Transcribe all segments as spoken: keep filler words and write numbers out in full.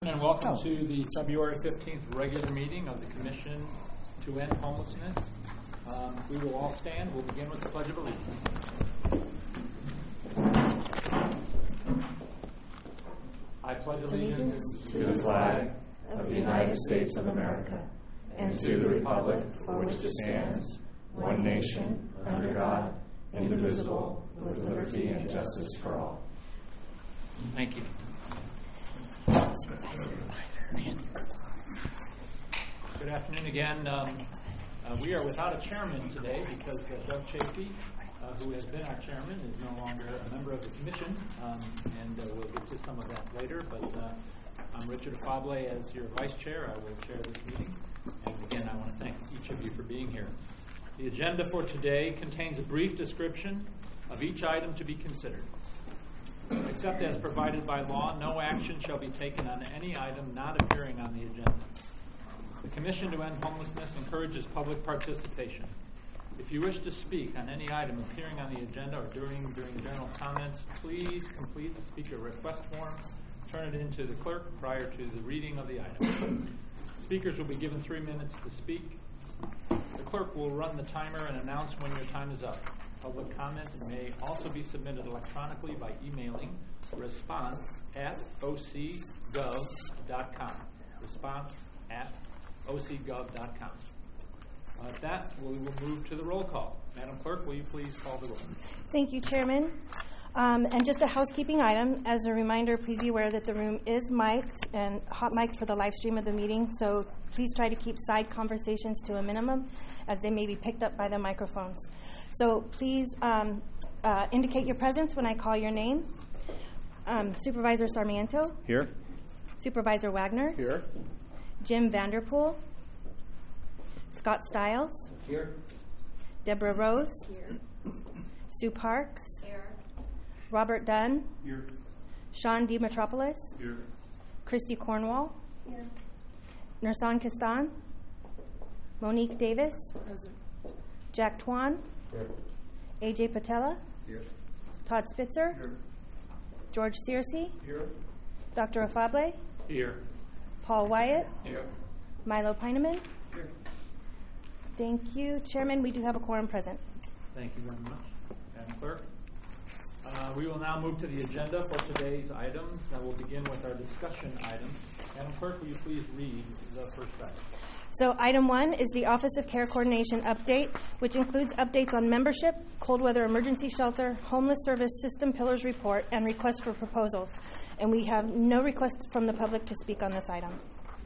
and welcome oh. to the February fifteenth regular meeting of the Commission to End Homelessness. Um, we will all stand. We'll begin with the Pledge of Allegiance. I pledge allegiance to the flag of the United States of America and to the republic for which it stands, one nation, under God, indivisible, with liberty and justice for all. Thank you. Good afternoon again. Um, uh, we are without a chairman today because uh, Doug Chafee, uh, who has been our chairman, is no longer a member of the commission, um, and uh, we'll get to some of that later. But uh, I'm Richard Afable. As your vice chair, I will chair this meeting. And again, I want to thank each of you for being here. The agenda for today contains a brief description of each item to be considered. Except as provided by law, no action shall be taken on any item not appearing on the agenda. The Commission to End Homelessness encourages public participation. If you wish to speak on any item appearing on the agenda or during during general comments, please complete the speaker request form, turn it in to the clerk prior to the reading of the item. Speakers will be given three minutes to speak. The clerk will run the timer and announce when your time is up. Public comment may also be submitted electronically by emailing response at o c gov dot com. Response at o c gov dot com. Uh, at that, we will move to the roll call. Madam Clerk, will you please call the roll? Thank you, Chairman. Um, and just a housekeeping item. As a reminder, please be aware that the room is mic'd and hot mic'd for the live stream of the meeting, so please try to keep side conversations to a minimum as they may be picked up by the microphones. So please um, uh, indicate your presence when I call your name. Um, Supervisor Sarmiento. Here. Supervisor Wagner. Here. Jim Vanderpool. Scott Stiles. Here. Deborah Rose. Here. Sue Parks. Here. Robert Dunn. Here. Sean D. Metropolis. Here. Christy Cornwall. Here. Nursan Kistan. Monique Davis. Present. Jack Twan. Here. A J Patella. Here. Todd Spitzer. Here. George Searcy. Here. Doctor Afable. Here. Paul Wyatt. Here. Milo Peineman. Here. Thank you. Chairman, we do have a quorum present. Thank you very much. Madam Clerk. Uh, we will now move to the agenda for today's items. I will begin with our discussion items. Madam Clerk, will you please read the first item? So item one is the Office of Care Coordination update, which includes updates on membership, cold weather emergency shelter, homeless service system pillars report, and requests for proposals. And we have no requests from the public to speak on this item.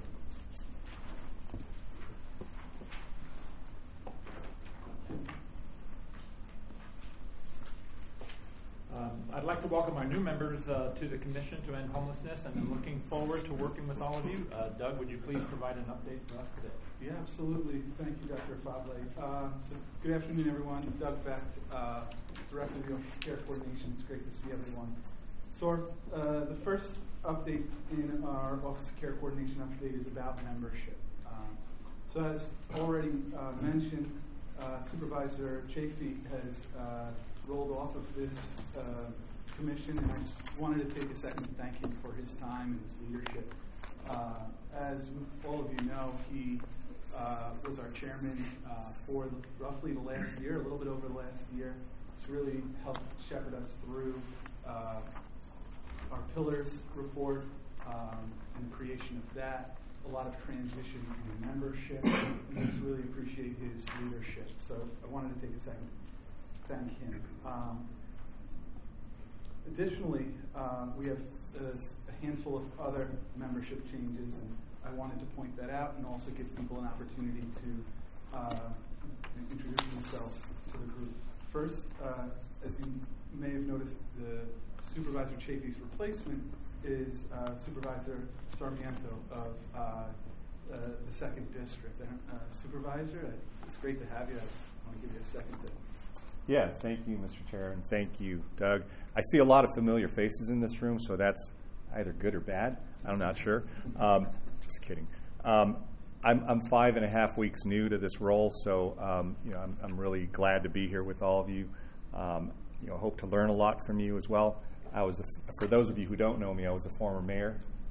Um, I'd like to welcome our new members uh, to the Commission to End Homelessness, and I'm looking forward to working with all of you. Uh, Doug, would you please provide an update for us today? Yeah, absolutely. Thank you, Doctor Afable. Uh, so good afternoon, everyone. Doug Beck, uh, Director of the Office of Care Coordination. It's great to see everyone. So our, uh, the first update in our Office of Care Coordination update is about membership. Um, so as already uh, mentioned, uh, Supervisor Chafee has uh, rolled off of this uh, commission, and I just wanted to take a second to thank him for his time and his leadership. Uh, as all of you know, he uh, was our chairman uh, for the, roughly the last year, a little bit over the last year. It's really helped shepherd us through uh, our Pillars report um, and the creation of that, a lot of transition in membership, and I just really appreciate his leadership. So I wanted to take a second thank him. Um, additionally, uh, we have uh, a handful of other membership changes, and I wanted to point that out and also give people an opportunity to uh, introduce themselves to the group. First, uh, as you may have noticed, the Supervisor Chafee's replacement is uh, Supervisor Sarmiento of uh, uh, the second district. Uh, Supervisor, it's, it's great to have you. I want to give you a second to Yeah, thank you, Mister Chair, and thank you, Doug. I see a lot of familiar faces in this room, so that's either good or bad. I'm not sure. Um, just kidding. Um, I'm, I'm five and a half weeks new to this role, so um, you know I'm, I'm really glad to be here with all of you. Um, you know, hope to learn a lot from you as well. I was, a, for those of you who don't know me, I was a former mayor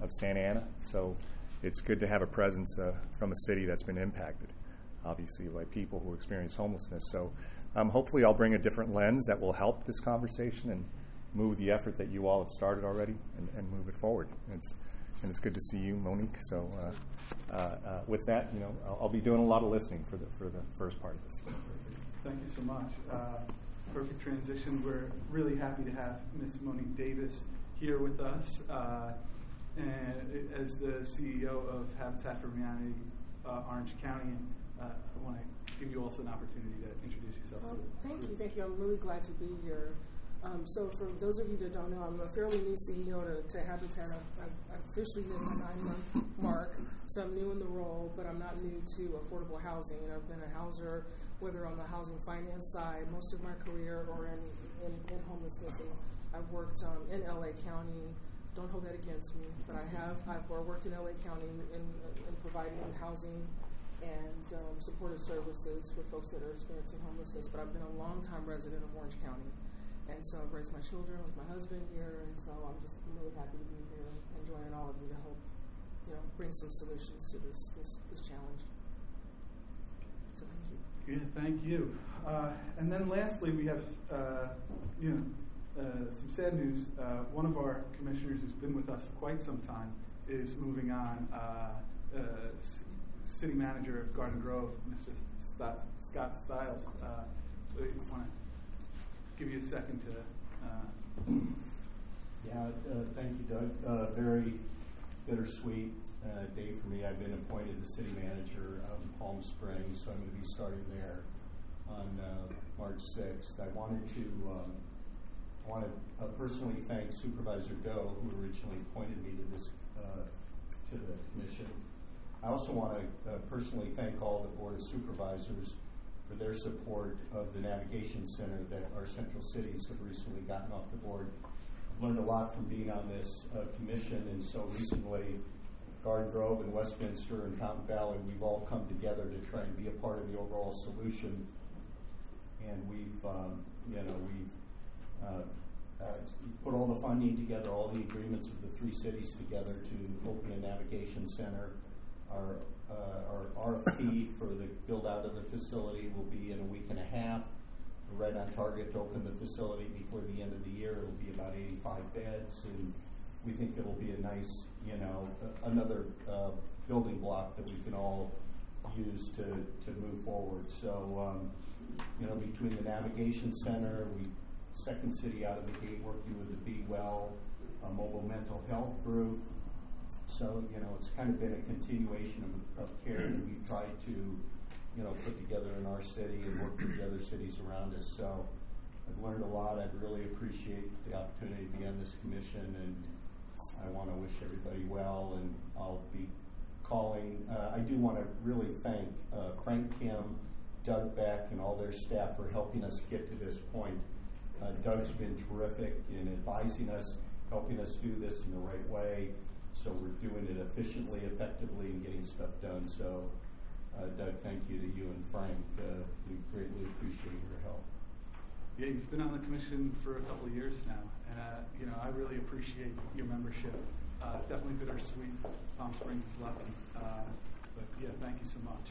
of Santa Ana. So it's good to have a presence uh, from a city that's been impacted, obviously, by people who experience homelessness. So um, hopefully I'll bring a different lens that will help this conversation and move the effort that you all have started already and, and move it forward. And it's, and it's good to see you, Monique. So uh, uh, uh, with that, you know, I'll, I'll be doing a lot of listening for the for the first part of this. Thank you so much. Uh, perfect transition. We're really happy to have Miz Monique Davis here with us. Uh, and as the C E O of Habitat for Humanity uh, Orange County, and uh, I want to give you also an opportunity to introduce yourself. Well, to thank you, thank you. I'm really glad to be here. Um, so for those of you that don't know, I'm a fairly new C E O to, to Habitat. I've, I've officially hit my nine-month mark, so I'm new in the role, but I'm not new to affordable housing. I've been a houser, whether on the housing finance side, most of my career, or in, in, in homelessness. And I've worked um, in L A County. Don't hold that against me, but I have. I've worked in L A County in, in providing housing and um, supportive services for folks that are experiencing homelessness, but I've been a long-time resident of Orange County. And so I've raised my children with my husband here, and so I'm just really happy to be here and joining all of you to help, you know, bring some solutions to this this, this challenge. So thank you. Good, thank you. Uh, and then lastly, we have, uh, you know, uh, some sad news. Uh, one of our commissioners who's been with us for quite some time is moving on. Uh, uh, C- City Manager of Garden Grove, Mister Scott, Scott Stiles. Uh, so you want to give you a second to. Uh, yeah, uh, thank you, Doug. Uh, very bittersweet uh, day for me. I've been appointed the city manager out in Palm Springs, so I'm going to be starting there on uh, March sixth. I wanted to um, I want to uh, personally thank Supervisor Doe, who originally appointed me to this uh, to the commission. I also want to uh, personally thank all the Board of Supervisors for their support of the Navigation Center that our central cities have recently gotten off the board. I've learned a lot from being on this uh, commission, and so recently Garden Grove and Westminster and Fountain Valley, we've all come together to try and be a part of the overall solution. And we've, um, you know, we've uh, uh, put all the funding together, all the agreements of the three cities together to open a Navigation Center. Our, uh, our R F P for the build out of the facility will be in a week and a half. We're right on target to open the facility before the end of the year. It'll be about eighty-five beds, and we think it'll be a nice, you know, uh, another uh, building block that we can all use to, to move forward. So, um, you know, between the Navigation Center, we second city out of the gate working with the Be Well, a mobile mental health group. So, you know, it's kind of been a continuation of, of care that we've tried to, you know, put together in our city and work with the other cities around us. So I've learned a lot. I really appreciate the opportunity to be on this commission, and I want to wish everybody well, and I'll be calling. Uh, I do want to really thank uh, Frank Kim, Doug Beck, and all their staff for helping us get to this point. Uh, Doug's been terrific in advising us, helping us do this in the right way. So we're doing it efficiently, effectively, and getting stuff done. So, uh, Doug, thank you to you and Frank. Uh, we greatly appreciate your help. yeah, you've been on the commission for a couple of years now, and uh, you know, I really appreciate your membership. Uh, definitely bittersweet. Palm Springs is lucky, uh, but yeah, thank you so much.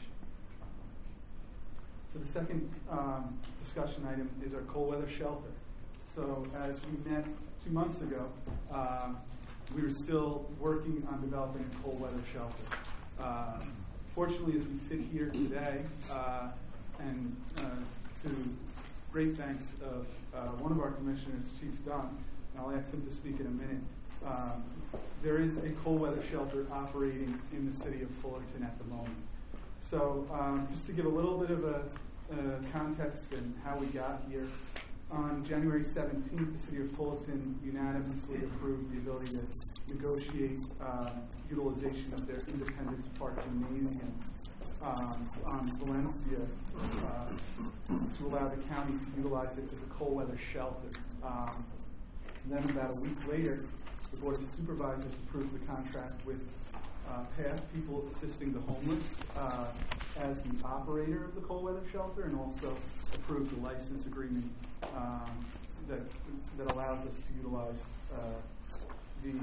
So the second um, discussion item is our cold weather shelter. So as we met two months ago, um, we were still working on developing a cold weather shelter. Uh, fortunately, as we sit here today, uh, and uh, to great thanks of uh, one of our commissioners, Chief Dunn, and I'll ask him to speak in a minute, um, there is a cold weather shelter operating in the city of Fullerton at the moment. So um, just to give a little bit of a uh, context and how we got here, on January seventeenth, the city of Fullerton unanimously approved the ability to negotiate uh, utilization of their Independence Park Gymnasium um, on Valencia uh, to allow the county to utilize it as a cold weather shelter. Um, then about a week later, the Board of Supervisors approved the contract with uh, Path People Assisting the Homeless uh, as the operator of the cold weather shelter, and also approved the license agreement um, that that allows us to utilize uh, the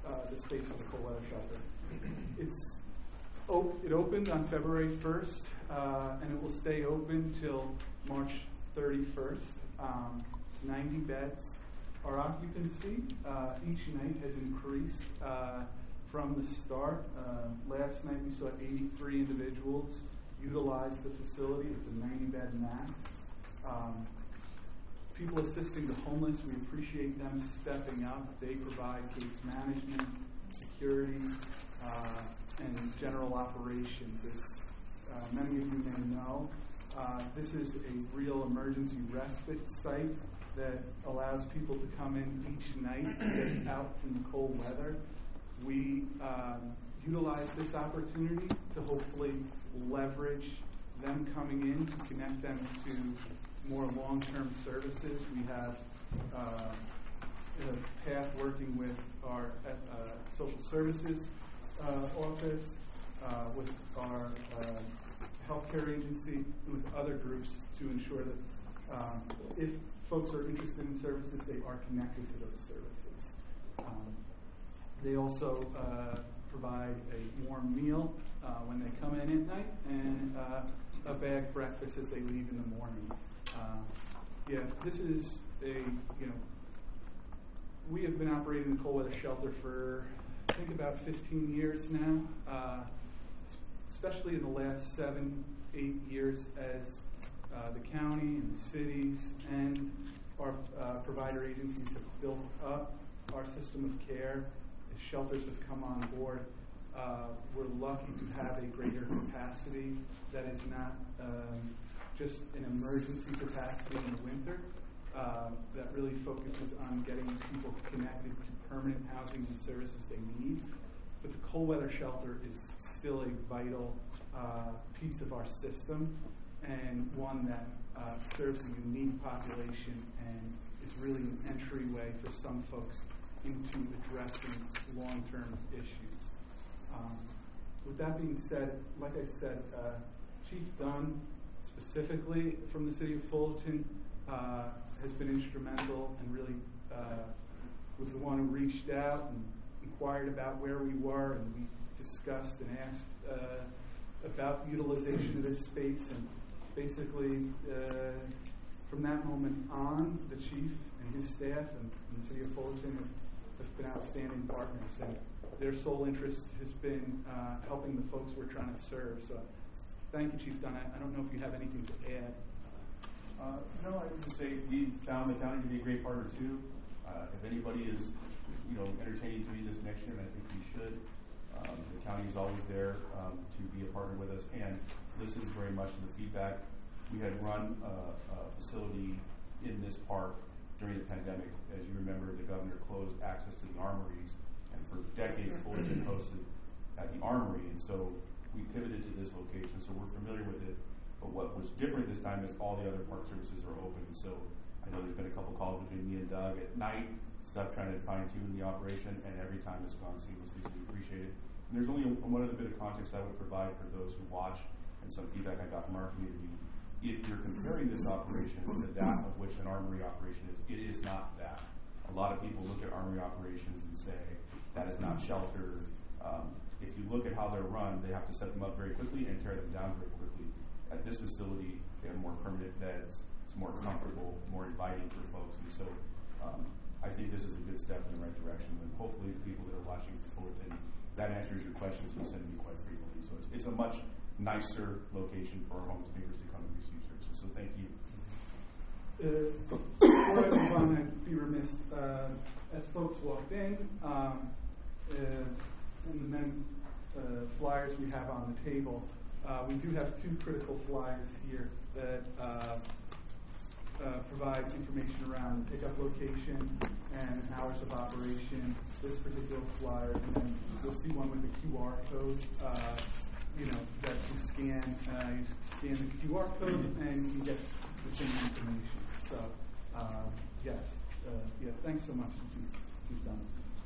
uh, the space for the cold weather shelter. It's op- it opened on February first, uh, and it will stay open till March thirty-first. Um, it's ninety beds. Our occupancy uh, each night has increased uh, from the start. Uh, last night we saw eighty-three individuals utilize the facility. It's a ninety bed max. Um, people assisting the homeless, we appreciate them stepping up. They provide case management, security, uh, and general operations. As uh, many of you may know, uh, this is a real emergency respite site that allows people to come in each night to get out from the cold weather. We um, utilize this opportunity to hopefully leverage them coming in to connect them to more long-term services. We have uh, a path working with our uh, social services uh, office, uh, with our uh, healthcare agency, and with other groups to ensure that um, if folks are interested in services, they are connected to those services. Um, they also uh, provide a warm meal uh, when they come in at night, and uh, a bag breakfast as they leave in the morning. Uh, yeah, this is a, you know, we have been operating the cold weather shelter for, I think, about fifteen years now, uh, especially in the last seven, eight years as uh, the county and the cities and our uh, provider agencies have built up our system of care. As shelters have come on board, uh, we're lucky to have a greater capacity that is not um, just an emergency capacity in the winter, uh, that really focuses on getting people connected to permanent housing and services they need. But the cold weather shelter is still a vital uh, piece of our system, and one that uh, serves a unique population and is really an entryway for some folks into addressing long-term issues. Um, with that being said, like I said, uh, Chief Dunn, specifically from the city of Fullerton, uh, has been instrumental and really uh, was the one who reached out and inquired about where we were, and we discussed and asked uh, about utilization of this space. And basically, uh, from that moment on, the chief and his staff and, and the city of Fullerton have, have been outstanding partners, and their sole interest has been uh, helping the folks we're trying to serve. So thank you, Chief Dunn. I, I don't know if you have anything to add. Uh, no, I would just say we found the county to be a great partner too. Uh, if anybody is, you know, entertaining doing this next year, and I think we should, um, the county is always there um, to be a partner with us and listens very much to the feedback. We had run uh, a facility in this park during the pandemic. As you remember, the governor closed access to the armories, and for decades Fullerton hosted at the armory, and so we pivoted to this location, so we're familiar with it. But what was different this time is all the other park services are open, so I know there's been a couple calls between me and Doug at night, stuff trying to fine-tune the operation, and every time it's gone seamlessly, so we appreciate it. And there's only a, one other bit of context I would provide for those who watch, and some feedback I got from our community. If you're comparing this operation to that of which an armory operation is, it is not that. A lot of people look at armory operations and say, that is not shelter. Um, if you look at how they're run, they have to set them up very quickly and tear them down very quickly. At this facility, they have more permanent beds. It's more comfortable, more inviting for folks. And so um, I think this is a good step in the right direction. And hopefully the people that are watching from Fullerton, that answers your questions we send me quite frequently. So it's, it's a much nicer location for our homeless neighbors to come and receive services. So thank you. Uh, before I move on, I'd be remiss, uh, as folks walked in, um, uh, and the many uh, flyers we have on the table, Uh, we do have two critical flyers here that uh, uh, provide information around the pickup location and hours of operation. This particular flyer, and then you'll see one with the Q R code. Uh, you know that you scan, uh, you scan the Q R code and you get the same information. So, uh, yes, uh, yeah. Thanks so much, Chief Dunn.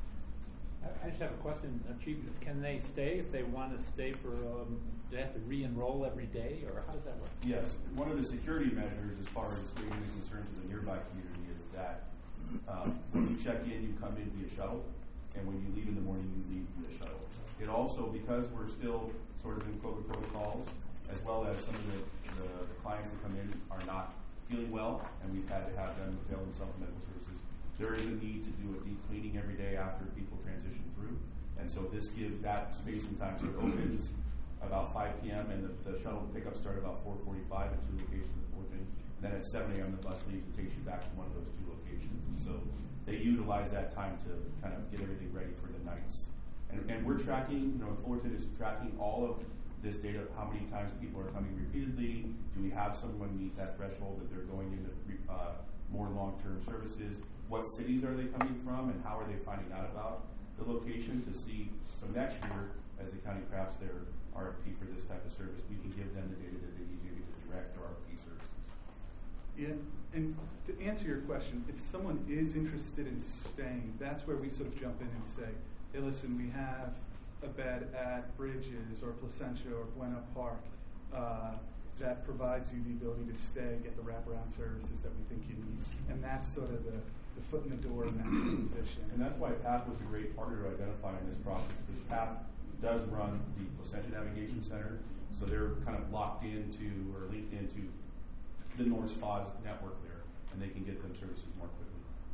I just have a question, uh, Chief. Can they stay if they want to stay for? Um, do they have to re-enroll every day, or how does that work? Yes, one of the security measures, as far as assuaging the concerns of the nearby community, is that um, when you check in, you come in via shuttle, and when you leave in the morning, you leave via shuttle. It also, because we're still sort of in COVID protocols, as well as some of the, the clients that come in are not feeling well, and we've had to have them avail themselves of medical services, there is a need to do a deep cleaning every day after people transition through. And so this gives that space and time. So it opens about five p.m. and the, the shuttle pickup start about four forty-five at two locations at Fullerton. And then at seven a.m. the bus leaves and takes you back to one of those two locations. And so they utilize that time to kind of get everything ready for the nights. And, and we're tracking, you know, Fullerton is tracking all of this data, how many times people are coming repeatedly. Do we have someone meet that threshold that they're going into uh, more long-term services? What cities are they coming from, and how are they finding out about the location to see? So next year, as the county crafts their R F P for this type of service, we can give them the data that they need maybe to direct their R F P services. Yeah, and to answer your question, if someone is interested in staying, that's where we sort of jump in and say, hey, listen, we have a bed at Bridges or Placentia or Buena Park uh, that provides you the ability to stay, get the wraparound services that we think you need. And that's sort of the, the foot in the door in that transition. And that's why P A T H was a great partner to identify in this process, because P A T H does run the Placentia Navigation Center, so they're kind of locked into or linked into the North Spas network there, and they can get them services more quickly.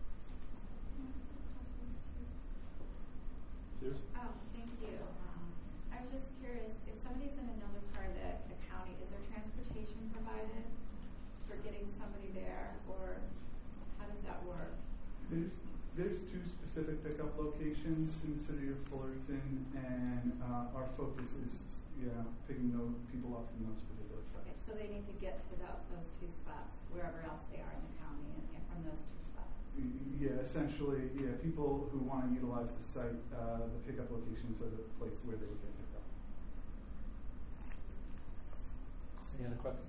Cheers. Oh, thank you. Um, I was just curious, if somebody's in another part of the, the county, is there transportation provided for getting somebody there, or how does that work? There's there's two specific pickup locations in the city of Fullerton, and uh, our focus is yeah picking those people up from those particular sites. Okay, so they need to get to that, those two spots, wherever else they are in the county, and, and from those two spots. Yeah, essentially, yeah, people who want to utilize the site, uh, the pickup locations are the place where they would get picked up. Any other questions?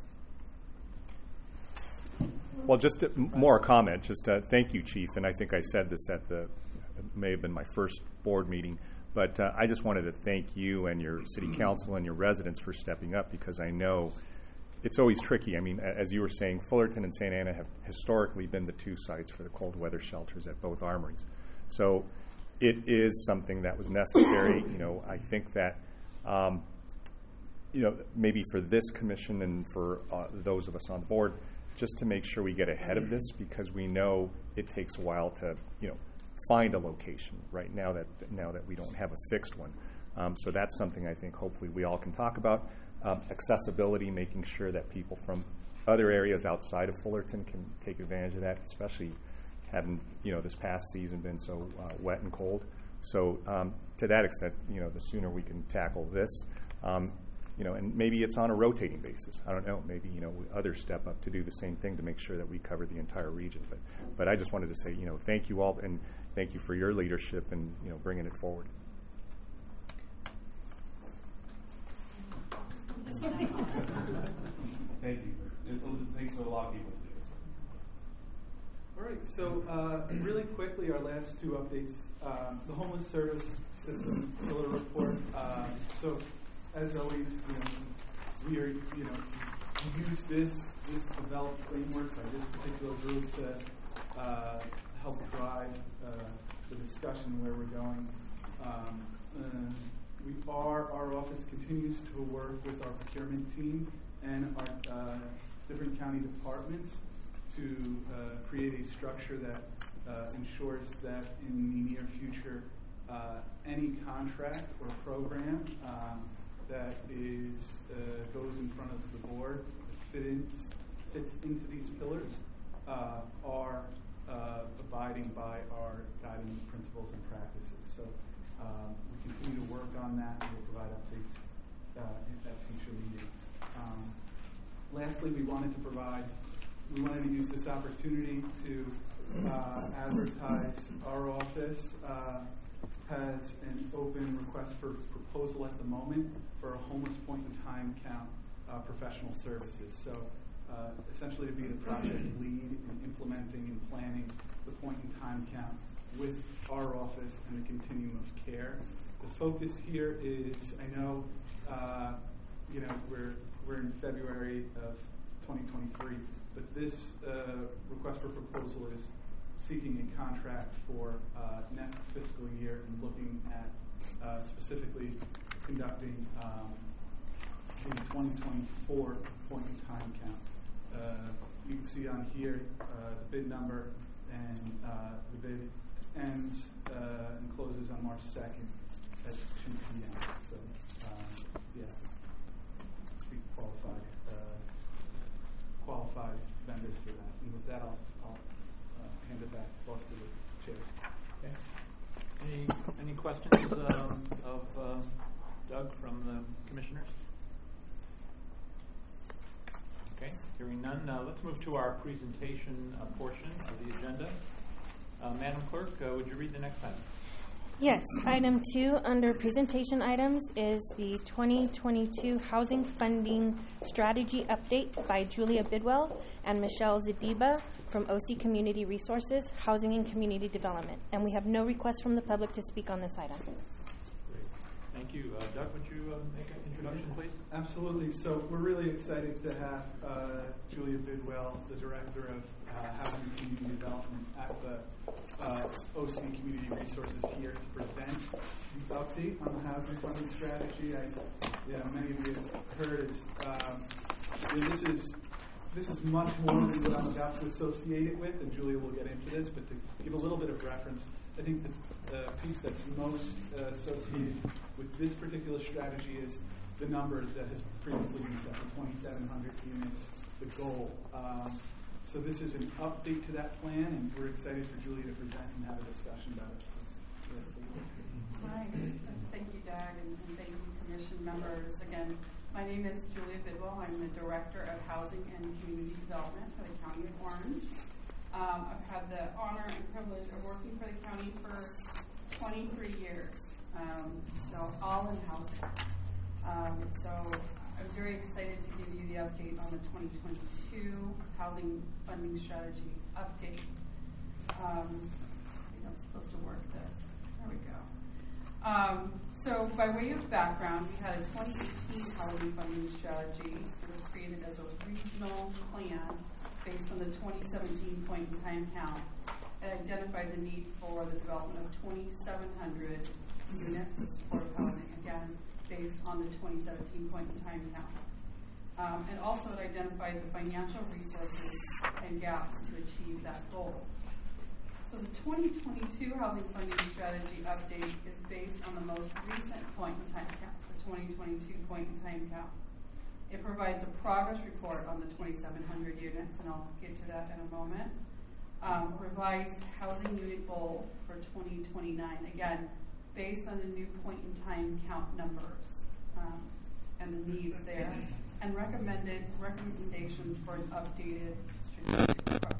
Well, just to, more comment, just uh, thank you, Chief, and I think I said this at the, it may have been my first board meeting, but uh, I just wanted to thank you and your city council and your residents for stepping up, because I know it's always tricky. I mean, as you were saying, Fullerton and Saint Anna have historically been the two sites for the cold weather shelters at both armories. So it is something that was necessary. You know, I think that, um, you know, maybe for this commission and for uh, those of us on the board, just to make sure we get ahead of this, because we know it takes a while to, you know, find a location right now that now that we don't have a fixed one. Um, so that's something I think hopefully we all can talk about. Um, accessibility, making sure that people from other areas outside of Fullerton can take advantage of that, especially having, you know, this past season been so uh, wet and cold. So um, to that extent, you know, the sooner we can tackle this, um, you know, and maybe it's on a rotating basis. I don't know. Maybe, you know, others step up to do the same thing to make sure that we cover the entire region. But, but I just wanted to say, you know, thank you all, and thank you for your leadership and, you know, bringing it forward. Thank you. It, it takes a lot of people to do it. All right, so uh, really quickly, our last two updates. Um, the Homeless Service System Pillar Report. Um, so, as always, you know, we are, you know, we use this, this developed framework by this particular group to uh, help drive uh, the discussion where we're going. Um, uh, we are, our office continues to work with our procurement team and our uh, different county departments to uh, create a structure that uh, ensures that in the near future, uh, any contract or program um, that is uh, goes in front of the board fits, fits into these pillars uh, are uh, abiding by our guiding principles and practices. So um, we continue to work on that, and we'll provide updates uh, at future meetings. Um, lastly, we wanted to provide We wanted to use this opportunity to uh, advertise our office uh, has an open request for proposal at the moment for a homeless point in time count uh, professional services. So uh, essentially to be the project lead in implementing and planning the point in time count with our office and the continuum of care. The focus here is, I know, uh, you know, we're we're in February of twenty twenty-three. But this uh, request for proposal is seeking a contract for uh, next fiscal year and looking at uh, specifically conducting um, the twenty twenty-four point in time count. Uh, you can see on here uh, the bid number, and uh, the bid ends uh, and closes on March second at two p.m. So, uh, yeah, we qualified uh, qualified vendors for that. And with that, I'll, I'll uh, hand it back off to the chair. Okay. Any any questions um, of uh, Doug from the commissioners? Okay, hearing none, uh, let's move to our presentation uh, portion of the agenda. Uh, Madam Clerk, uh, would you read the next item? Yes, item two under presentation items is the twenty twenty-two Housing Funding Strategy Update by Julia Bidwell and Michelle Zadiba from O C Community Resources, Housing and Community Development. And we have no requests from the public to speak on this item. Great. Thank you. Uh, Doug, would you uh, make an introduction, please? Absolutely. So we're really excited to have uh, Julia Bidwell, the Director of uh, Housing and Community Development at the uh, O C Community Resources here to present the update on the housing funding strategy. I, yeah, many of you have heard is, um, you know, this is this is much more than what I'm about to associate it with, and Julia will get into this, but to give a little bit of reference, I think the uh, piece that's most uh, associated with this particular strategy is the number that has previously been set, the twenty-seven hundred units, the goal. Um, so this is an update to that plan, and we're excited for Julia to present and have a discussion about it. Hi, thank you, Doug, and, and thank you, Commission members. Again, my name is Julia Bidwell. I'm the Director of Housing and Community Development for the County of Orange. Um, I've had the honor and privilege of working for the county for twenty-three years, um, so all in housing. Um, so I'm very excited to give you the update on the twenty twenty-two Housing Funding Strategy update. Um, I think I'm supposed to work this. There we go. Um, so by way of background, we had a twenty eighteen Housing Funding Strategy. It was created as a regional plan based on the twenty seventeen point in time count. It identified the need for the development of twenty-seven hundred units of supportive housing, again, based on the twenty seventeen point in time count. Um, and also it identified the financial resources and gaps to achieve that goal. So the twenty twenty-two Housing Funding Strategy update is based on the most recent point in time count, the twenty twenty-two point in time count. It provides a progress report on the twenty-seven hundred units, and I'll get to that in a moment. Um, revised housing unit goal for twenty twenty-nine, again, based on the new point in time count numbers um, and the needs there, and recommended recommendations for an updated strategic approach.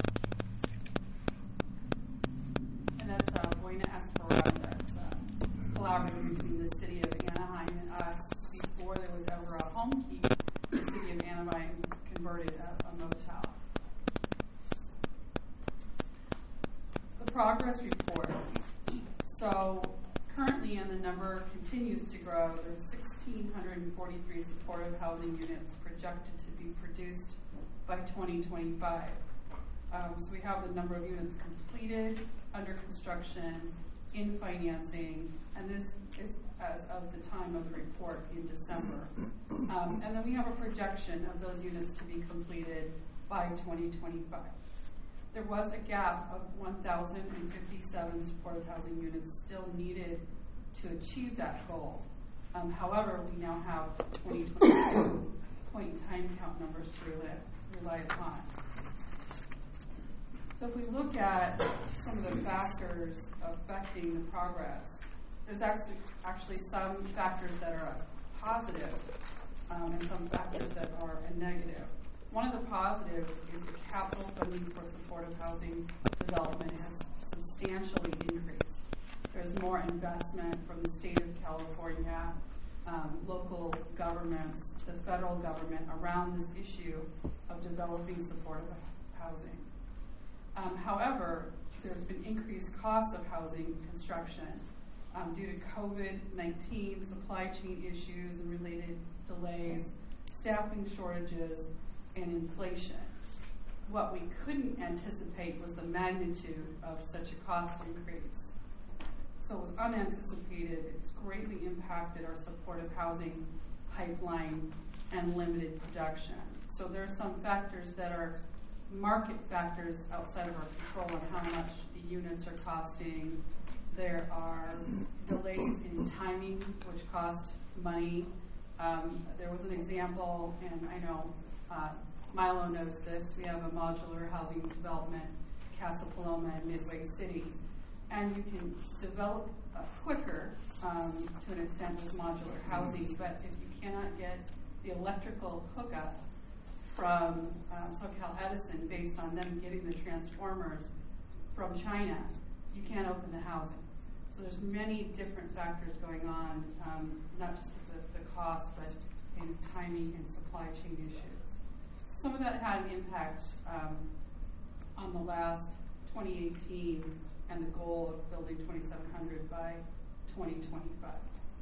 And that's uh, Buena Esperanza. It's a collaborative between the city of Anaheim and us before there was ever a home key. The city of Anaheim converted a, a motel. The progress report. So currently, and the number continues to grow, there's one thousand six hundred forty-three supportive housing units projected to be produced by twenty twenty-five. Um, so we have the number of units completed, under construction, in financing, and this is as of the time of the report in December. Um, and then we have a projection of those units to be completed by twenty twenty-five. There was a gap of one thousand fifty-seven supportive housing units still needed to achieve that goal. Um, however, we now have twenty twenty-two point in time count numbers to rely, rely upon. So if we look at some of the factors affecting the progress, there's actually actually some factors that are positive um, and some factors that are a negative. One of the positives is the capital funding for supportive housing development has substantially increased. There's more investment from the state of California, um, local governments, the federal government around this issue of developing supportive housing. Um, however, there's been increased costs of housing construction um, due to COVID nineteen, supply chain issues and related delays, staffing shortages, and inflation. What we couldn't anticipate was the magnitude of such a cost increase. So it was unanticipated. It's greatly impacted our supportive housing pipeline and limited production. So there are some factors that are market factors outside of our control on how much the units are costing. There are delays in timing, which cost money. Um, there was an example, and I know uh, Milo knows this. We have a modular housing development, Casa Paloma and Midway City, and you can develop uh, quicker um, to an extent with modular housing, but if you cannot get the electrical hookup from um, SoCal Edison based on them getting the transformers from China, you can't open the housing. So there's many different factors going on, um, not just with the, the cost, but in timing and supply chain issues. Some of that had an impact um, on the last twenty eighteen and the goal of building twenty-seven hundred by twenty twenty-five.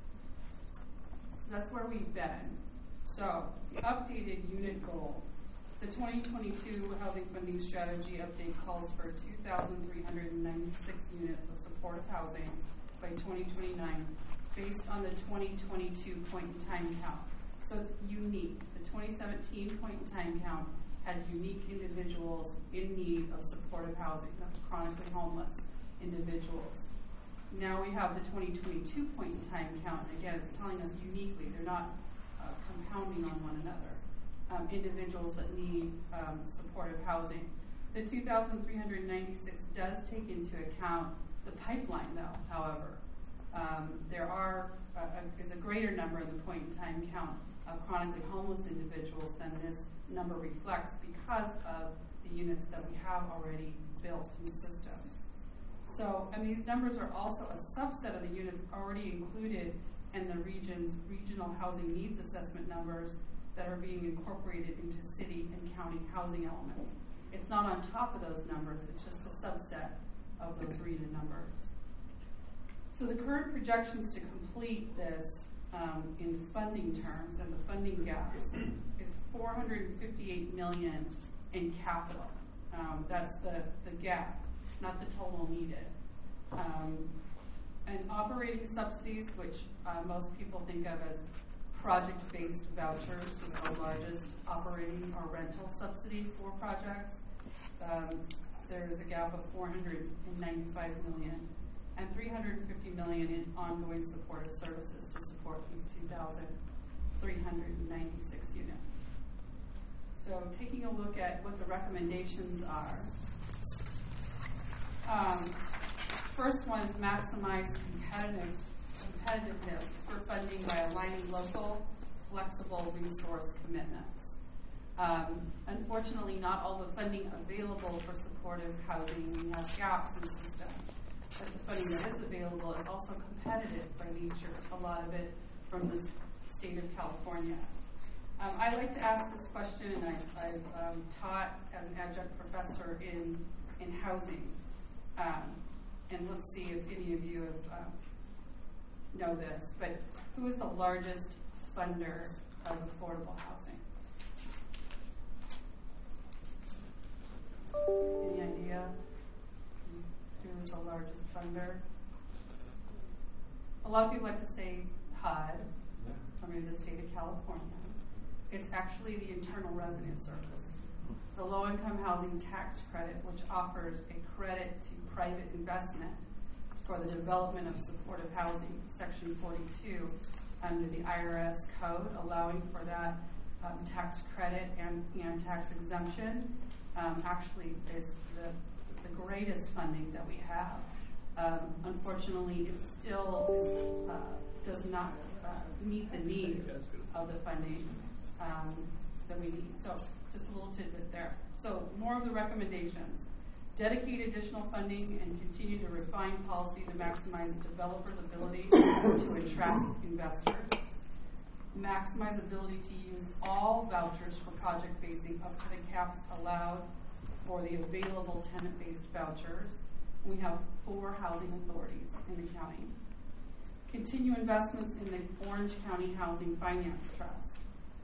So that's where we've been. So the updated unit goal, the twenty twenty-two Housing Funding Strategy update calls for two thousand three hundred ninety-six units of supportive housing by twenty twenty-nine based on the twenty twenty-two point in time count. So it's unique. The twenty seventeen point in time count had unique individuals in need of supportive housing. That's chronically homeless individuals. Now we have the twenty twenty-two point in time count. Again, it's telling us uniquely. They're not uh, compounding on one another. Um, individuals that need um, supportive housing. The two thousand three hundred ninety-six does take into account the pipeline, though, however. Um, there are uh, a, is a greater number in the point in time count of chronically homeless individuals than this number reflects because of the units that we have already built in the system. So, and these numbers are also a subset of the units already included in the region's regional housing needs assessment numbers that are being incorporated into city and county housing elements. It's not on top of those numbers, it's just a subset of those RETA numbers. So the current projections to complete this um, in funding terms and the funding gaps is four hundred fifty-eight million dollars in capital. Um, that's the, the gap, not the total needed. Um, and operating subsidies, which uh, most people think of as project-based vouchers, is the largest operating or rental subsidy for projects. Um, there is a gap of four hundred ninety-five million dollars and three hundred fifty million dollars in ongoing supportive services to support these two thousand three hundred ninety-six units. So taking a look at what the recommendations are. Um, first one is maximize competitiveness, competitiveness for funding by aligning local, flexible resource commitments. Um, unfortunately, not all the funding available for supportive housing, we have gaps in the system. But the funding that is available is also competitive by nature, a lot of it from the state of California. Um, I like to ask this question, and I've, I've um, taught as an adjunct professor in, in housing. Um, and let's see if any of you have, um, know this, but who is the largest funder of affordable housing? Any idea who is the largest funder? A lot of people like to say H U D, or maybe the state of California. It's actually the Internal Revenue Service. The Low-Income Housing Tax Credit, which offers a credit to private investment for the development of supportive housing, Section forty-two, under the I R S code, allowing for that um, tax credit and, and tax exemption, um, actually is the, the greatest funding that we have. Um, unfortunately, it still is, uh, does not uh, meet the needs of the funding um, that we need. So just a little tidbit there. So more of the recommendations. Dedicate additional funding and continue to refine policy to maximize developers' ability to attract investors. Maximize ability to use all vouchers for project basing up to the caps allowed for the available tenant-based vouchers. We have four housing authorities in the county. Continue investments in the Orange County Housing Finance Trust.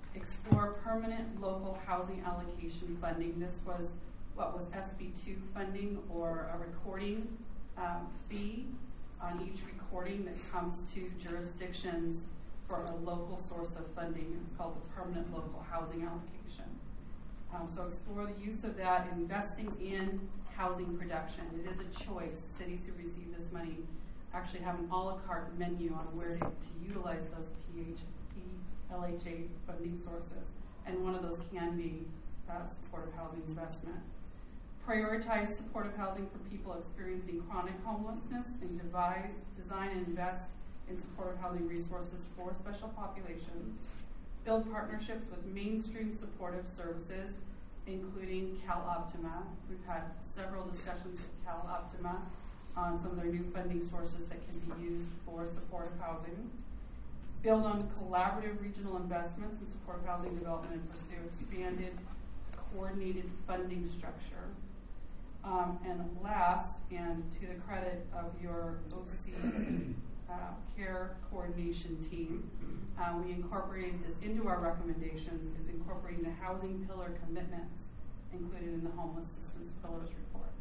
explore permanent local housing allocation funding. This was what was S B two funding, or a recording um, fee on each recording that comes to jurisdictions for a local source of funding. It's called the permanent local housing allocation. Um, so explore the use of that, investing in housing production. It is a choice. Cities who receive this money actually have an a la carte menu on where to, to utilize those P H, P L H A funding sources. And one of those can be uh, supportive housing investment. Prioritize supportive housing for people experiencing chronic homelessness, and devise, design and invest in supportive housing resources for special populations. Build partnerships with mainstream supportive services, including CalOptima. We've had several discussions with CalOptima on some of their new funding sources that can be used for supportive housing. Build on collaborative regional investments in supportive housing development and pursue expanded, coordinated funding structure. Um, and last, and to the credit of your O C uh, care coordination team, uh, we incorporated this into our recommendations, is incorporating the housing pillar commitments included in the Homeless Systems Pillars report.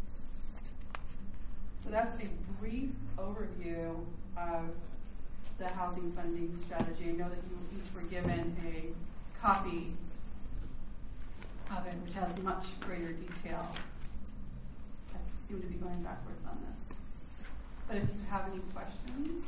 So that's a brief overview of the housing funding strategy. I know that you each were given a copy of it, which has much greater detail. I seem to be going backwards on this. But if you have any questions.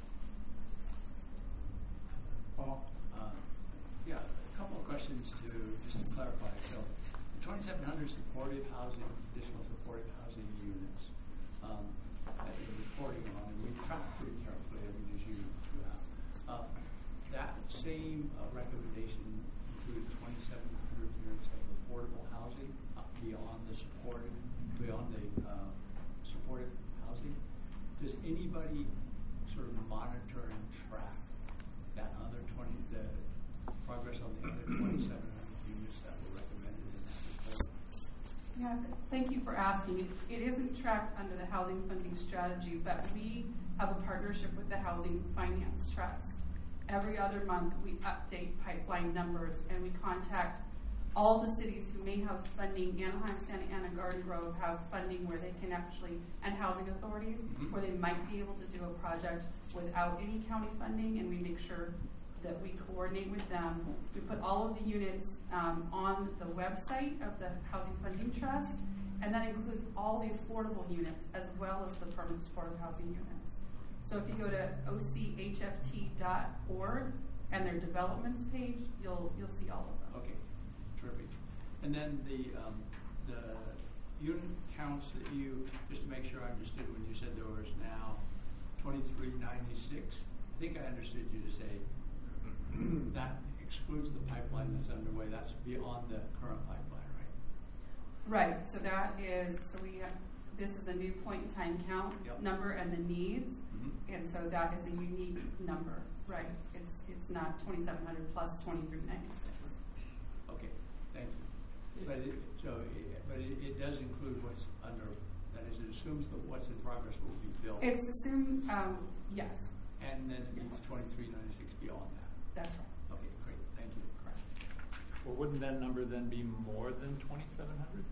Paul? Uh, yeah, a couple of questions to just to clarify. So the twenty-seven hundred supportive housing, additional supportive housing units um, that you're reporting on, and we track pretty carefully every just unit throughout. Uh, that same uh, recommendation included twenty-seven hundred units of affordable housing uh, beyond the supportive, beyond the uh, supportive housing. Does anybody sort of monitor and track that other twenty, the progress on the other twenty-seven hundred units that were recommended in that report? Yeah, thank you for asking. It, it isn't tracked under the housing funding strategy, but we have a partnership with the Housing Finance Trust. Every other month, we update pipeline numbers, and we contact all the cities who may have funding. Anaheim, Santa Ana, Garden Grove have funding where they can actually, and housing authorities, mm-hmm. where they might be able to do a project without any county funding, and we make sure that we coordinate with them. We put all of the units um, on the website of the Housing Funding Trust, and that includes all the affordable units as well as the permanent supportive housing units. So if you go to O C H F T dot org and their developments page, you'll you'll see all of them. Okay. Terrific. And then the um, the unit counts that you, just to make sure I understood when you said there was now twenty-three ninety-six, I think I understood you to say that excludes the pipeline that's underway. That's beyond the current pipeline, right? Right. So that is, so we have, this is a new point in time count yep. number and the needs, mm-hmm. and so that is a unique number, right? It's it's not twenty-seven hundred plus twenty-three ninety-six. Okay. Thank you. But it, so, it, but it, it does include what's under. That is, it assumes that what's in progress will be built. It's assumed, um, yes. And then it means twenty-three ninety-six beyond that. That's right. Okay, great. Thank you. Correct. Well, wouldn't that number then be more than twenty-seven hundred?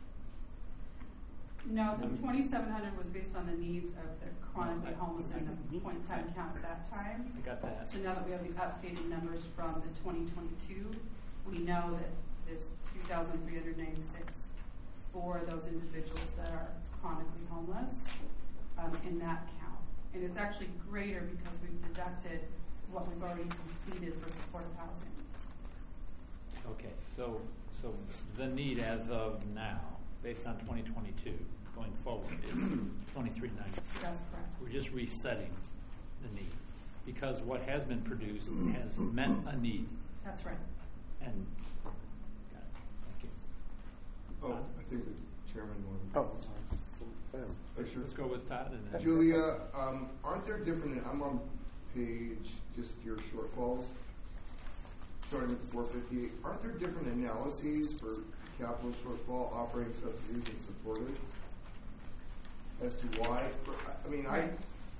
No, the twenty-seven hundred was based on the needs of the chronically homeless in the point in time count at that time. I got that. So now that we have the updated numbers from the twenty twenty-two, we know that there's two thousand three hundred ninety-six for those individuals that are chronically homeless um, in that count. And it's actually greater because we've deducted what we've already completed for supportive housing. Okay, so so the need as of now, based on twenty twenty-two, going forward, is twenty-three ninety-six. That's correct. We're just resetting the need because what has been produced has met a need. That's right. And got it. Thank you. Oh, Todd? I think the chairman wanted. Oh, let's, let's go with Todd. And then Julia, um, aren't there different? I'm on page just your shortfalls, starting with four fifty-eight. Aren't there different analyses for capital shortfall, operating subsidies, and supportive as to why? I mean, I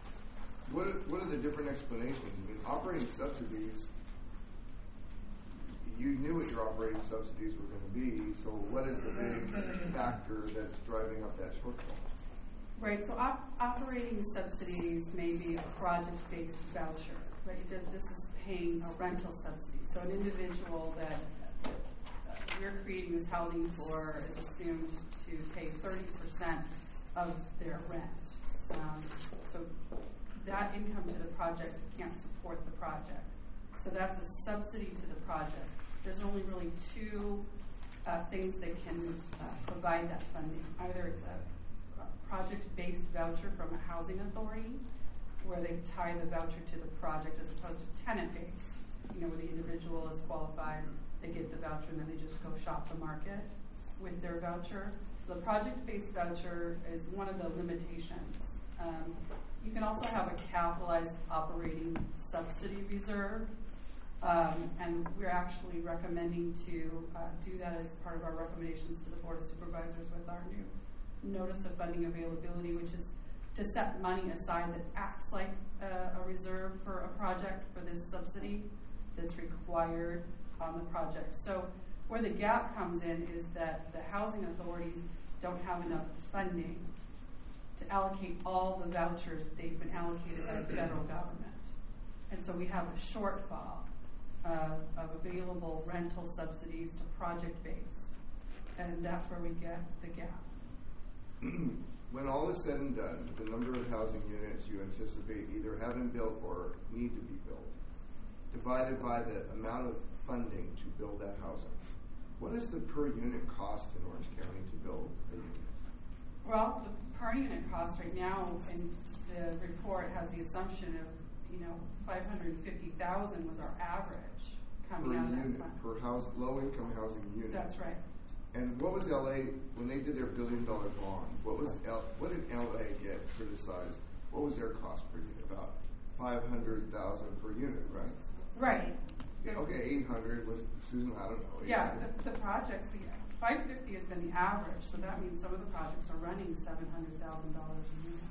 what are, what are the different explanations? I mean, operating subsidies you knew what your operating subsidies were going to be, so what is the big factor that's driving up that shortfall? Right, so op- operating subsidies may be a project-based voucher, right? This is paying a rental subsidy. So an individual that uh, we're creating this housing for is assumed to pay thirty percent of their rent. Um, so that income to the project can't support the project. So that's a subsidy to the project. There's only really two uh, things that can uh, provide that funding. Either it's a, a project-based voucher from a housing authority, where they tie the voucher to the project, as opposed to tenant-based, you know, where the individual is qualified, they get the voucher, and then they just go shop the market with their voucher. So the project-based voucher is one of the limitations. Um, you can also have a capitalized operating subsidy reserve, um, and we're actually recommending to uh, do that as part of our recommendations to the Board of Supervisors with our new Notice of Funding Availability, which is to set money aside that acts like uh, a reserve for a project for this subsidy that's required on the project. So where the gap comes in is that the housing authorities don't have enough funding to allocate all the vouchers they've been allocated by the federal government. And so we have a shortfall uh, of available rental subsidies to project base. And that's where we get the gap. When all is said and done, the number of housing units you anticipate either having built or need to be built, divided by the amount of funding to build that housing, what is the per unit cost in Orange County to build a unit? Well, the per unit cost right now in the report has the assumption of, you know, five hundred fifty thousand was our average coming per out of that unit, fund. per house, low income housing unit. That's right. And what was L A when they did their billion dollar bond? What was L, what did L A get criticized? What was their cost per unit? About five hundred thousand per unit, right? Right. Okay, eight hundred was Susan. I don't know. Yeah, the, the projects, the five fifty has been the average, so that means some of the projects are running seven hundred thousand dollars a unit.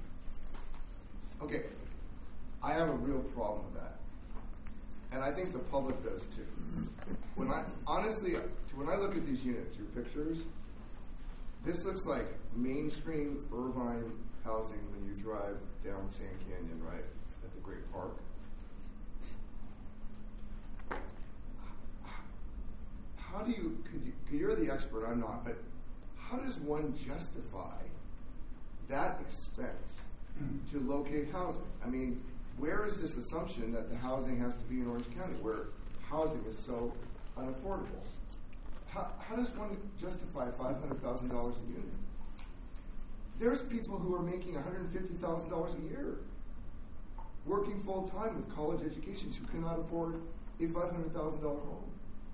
Okay, I have a real problem with that, and I think the public does too. When I honestly, when I look at these units, your pictures, this looks like mainstream Irvine housing when you drive down Sand Canyon, right, at the Great Park. How do you, could you, you're the expert, I'm not, but how does one justify that expense to locate housing? I mean, where is this assumption that the housing has to be in Orange County, where housing is so unaffordable? How, how does one justify five hundred thousand dollars a unit? There's people who are making one hundred fifty thousand dollars a year, working full time with college educations, who cannot afford a five hundred thousand dollars home.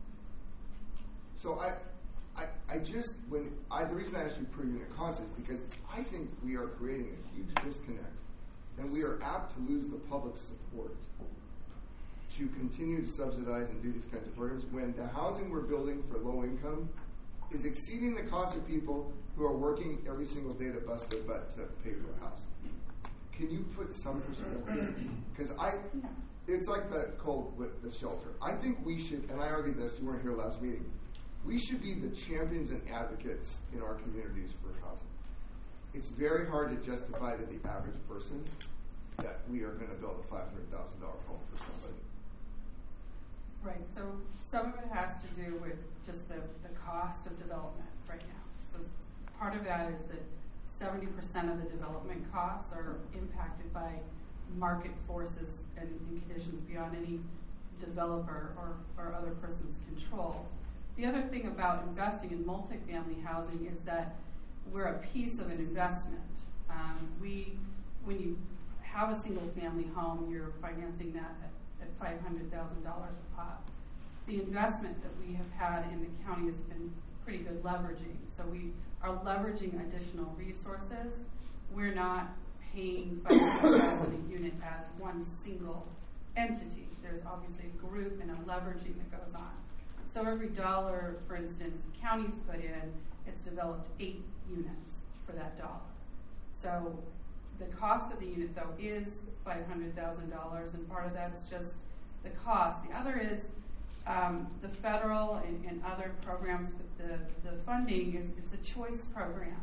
So I, I, I just, when I, the reason I asked you per unit cost is because I think we are creating a huge disconnect, and we are apt to lose the public support to continue to subsidize and do these kinds of programs when the housing we're building for low income is exceeding the cost of people who are working every single day to bust their butt to pay for a house. Can you put some perspective? Because I, it's like the cold with the shelter. I think we should, and I argued this, you weren't here last meeting, we should be the champions and advocates in our communities for housing. It's very hard to justify to the average person that we are going to build a five hundred thousand dollars home for somebody. Right, so some of it has to do with just the, the cost of development right now. So part of that is that seventy percent of the development costs are impacted by market forces and, and conditions beyond any developer or, or other person's control. The other thing about investing in multifamily housing is that we're a piece of an investment. Um, we, when you have a single family home, you're financing that at, at five hundred thousand dollars a pop. The investment that we have had in the county has been pretty good leveraging. So we are leveraging additional resources. We're not paying five hundred thousand dollars a unit as one single entity. There's obviously a group and a leveraging that goes on. So every dollar, for instance, the county's put in, it's developed eight units for that dollar. So the cost of the unit, though, is five hundred thousand dollars, and part of that's just the cost. The other is Um, the federal and, and other programs with the, the funding is it's a choice program.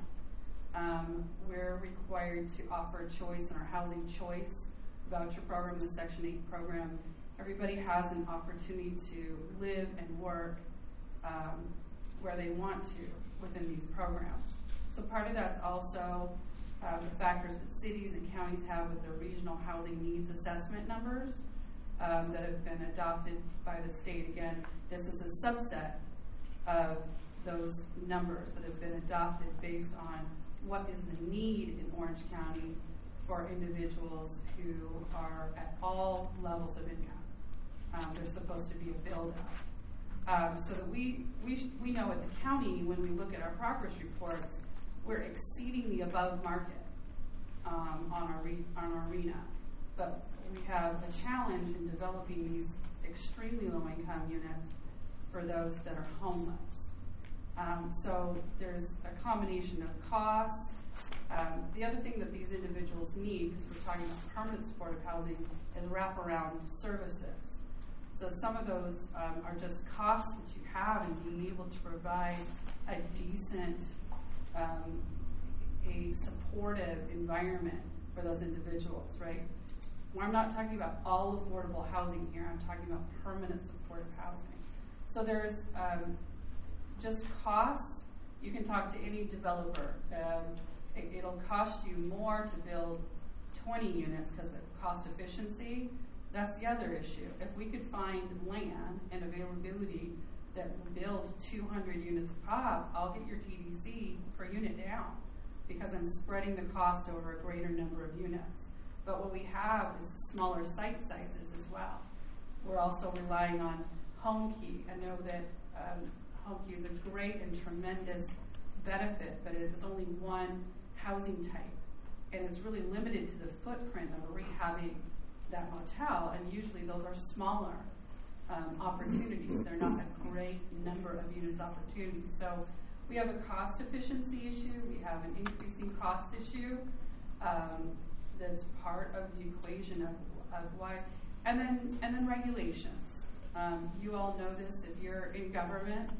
Um, we're required to offer choice in our housing choice voucher program, the Section eight program. Everybody has an opportunity to live and work um, where they want to within these programs. So part of that's also uh, the factors that cities and counties have with their regional housing needs assessment numbers um, that have been adopted by the state. Again, this is a subset of those numbers that have been adopted based on what is the need in Orange County for individuals who are at all levels of income. Um, there's supposed to be a build-up. Um, so that we, we, we know at the county, when we look at our progress reports, we're exceeding the above market um, on, our re- on our arena. But we have a challenge in developing these extremely low-income units for those that are homeless. Um, so there's a combination of costs. Um, the other thing that these individuals need, because we're talking about permanent supportive housing, is wraparound services. So some of those um, are just costs that you have in being able to provide a decent, um, a supportive environment for those individuals, right? Well, I'm not talking about all affordable housing here. I'm talking about permanent supportive housing. So there's um, just costs. You can talk to any developer. Um, it, it'll cost you more to build twenty units because of cost efficiency. That's the other issue. If we could find land and availability that would build two hundred units a pop, I'll get your T D C per unit down because I'm spreading the cost over a greater number of units. But what we have is smaller site sizes as well. We're also relying on HomeKey. I know that um, HomeKey is a great and tremendous benefit, but it is only one housing type. And it's really limited to the footprint of rehabbing that motel, and usually those are smaller um, opportunities. They're not a great number of units opportunities. So we have a cost efficiency issue. We have an increasing cost issue um, that's part of the equation of, of why. And then, and then regulations. Um, you all know this if you're in government.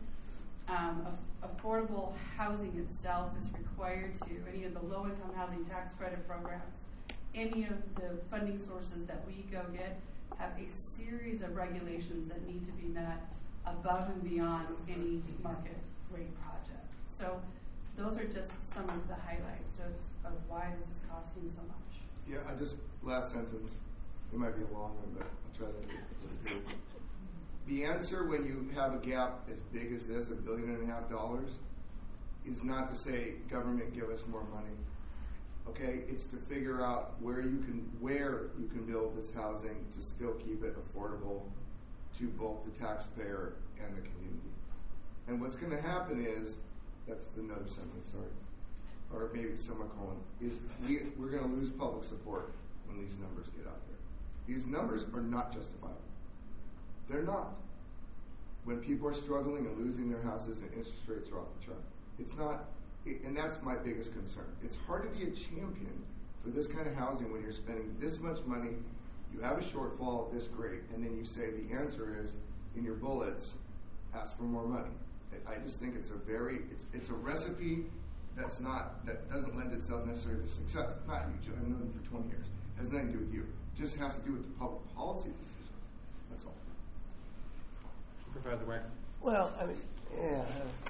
Um, affordable housing itself is required to, any of the low-income housing tax credit programs, any of the funding sources that we go get have a series of regulations that need to be met above and beyond any market rate project. So those are just some of the highlights of, of why this is costing so much. Yeah, I just, last sentence, it might be a long one, but I'll try to make it good. The answer when you have a gap as big as this, a billion and a half dollars, is not to say, government, give us more money. Okay, it's to figure out where you can where you can build this housing to still keep it affordable to both the taxpayer and the community. And what's going to happen is, that's another sentence, sorry, or maybe semicolon, is we, we're going to lose public support when these numbers get out there. These numbers are not justifiable. They're not. When people are struggling and losing their houses and interest rates are off the chart. It's not, and that's my biggest concern. It's hard to be a champion for this kind of housing when you're spending this much money, you have a shortfall this great, and then you say the answer is, in your bullets, ask for more money. I just think it's a very, it's it's a recipe that's not, that doesn't lend itself necessarily to success. Not you, I've known you for twenty years. It has nothing to do with you. It just has to do with the public policy decision. That's all. Supervisor Wagner. Well, I mean, yeah,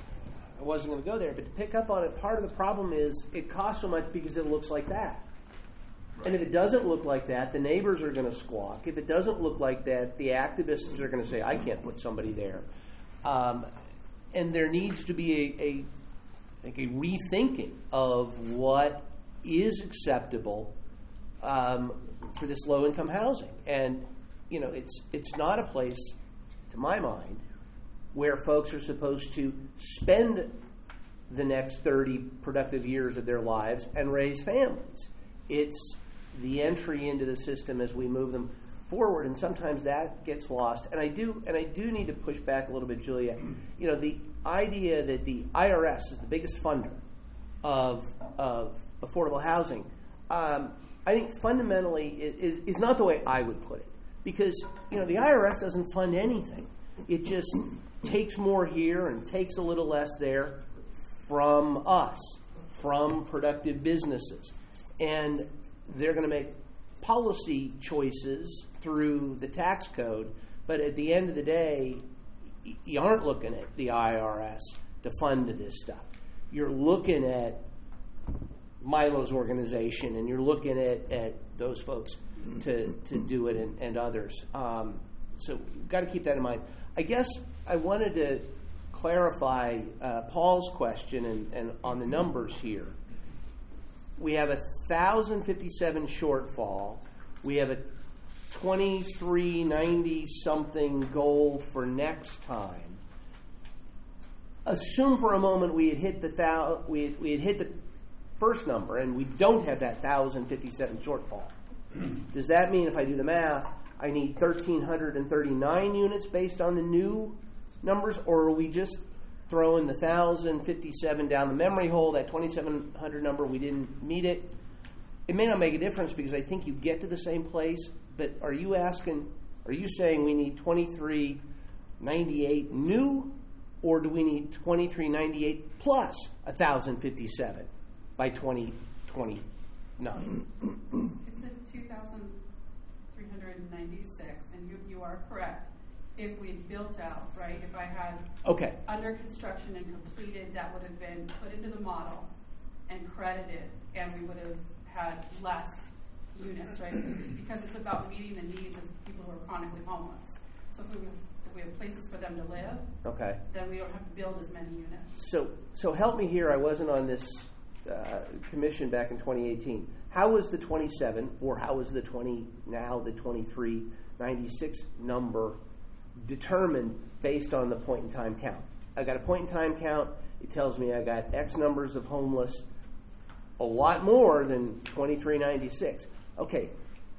I wasn't going to go there, but to pick up on it, part of the problem is it costs so much because it looks like that. Right. And if it doesn't look like that, the neighbors are going to squawk. If it doesn't look like that, the activists are going to say, I can't put somebody there. Um, and there needs to be a, a, like a rethinking of what is acceptable um, for this low-income housing. And, you know, it's it's not a place, to my mind, where folks are supposed to spend the next thirty productive years of their lives and raise families. It's the entry into the system as we move them forward, and sometimes that gets lost. And I do and I do need to push back a little bit, Julia. You know, the idea that the I R S is the biggest funder of of affordable housing, um, I think fundamentally is, is not the way I would put it. Because, you know, the I R S doesn't fund anything. It just takes more here and takes a little less there from us, from productive businesses. And they're going to make policy choices through the tax code, but at the end of the day, you aren't looking at the I R S to fund this stuff. You're looking at Milo's organization, and you're looking at, at those folks to, to do it, and, and others. Um, so we've got to keep that in mind. I guess I wanted to clarify uh, Paul's question and, and on the numbers here. We have a one thousand fifty-seven shortfall. We have a twenty-three ninety something goal for next time. Assume for a moment we had hit the thou, we had, we had hit the first number, and we don't have that one thousand fifty-seven shortfall. Does that mean if I do the math, I need one thousand three hundred thirty-nine units based on the new numbers, or are we just throwing the one thousand fifty-seven down the memory hole, that twenty-seven hundred number, we didn't meet it? It may not make a difference because I think you get to the same place, but are you asking, are you saying we need twenty-three ninety-eight new, or do we need twenty-three ninety-eight plus one thousand fifty-seven by twenty twenty-nine? It's the two thousand three hundred ninety-six, and you, you are correct. If we had built out, right, if I had okay. under construction and completed, that would have been put into the model and credited, and we would have had less units, right? Because it's about meeting the needs of people who are chronically homeless. So if we have, if we have places for them to live, okay, then we don't have to build as many units. So, so help me here. I wasn't on this uh, commission back in twenty eighteen. How was the twenty-seven, or how was the twenty now the twenty-three ninety-six number determined based on the point in time count? I got a point in time count. It tells me I got X numbers of homeless, a lot more than twenty-three ninety-six. Okay,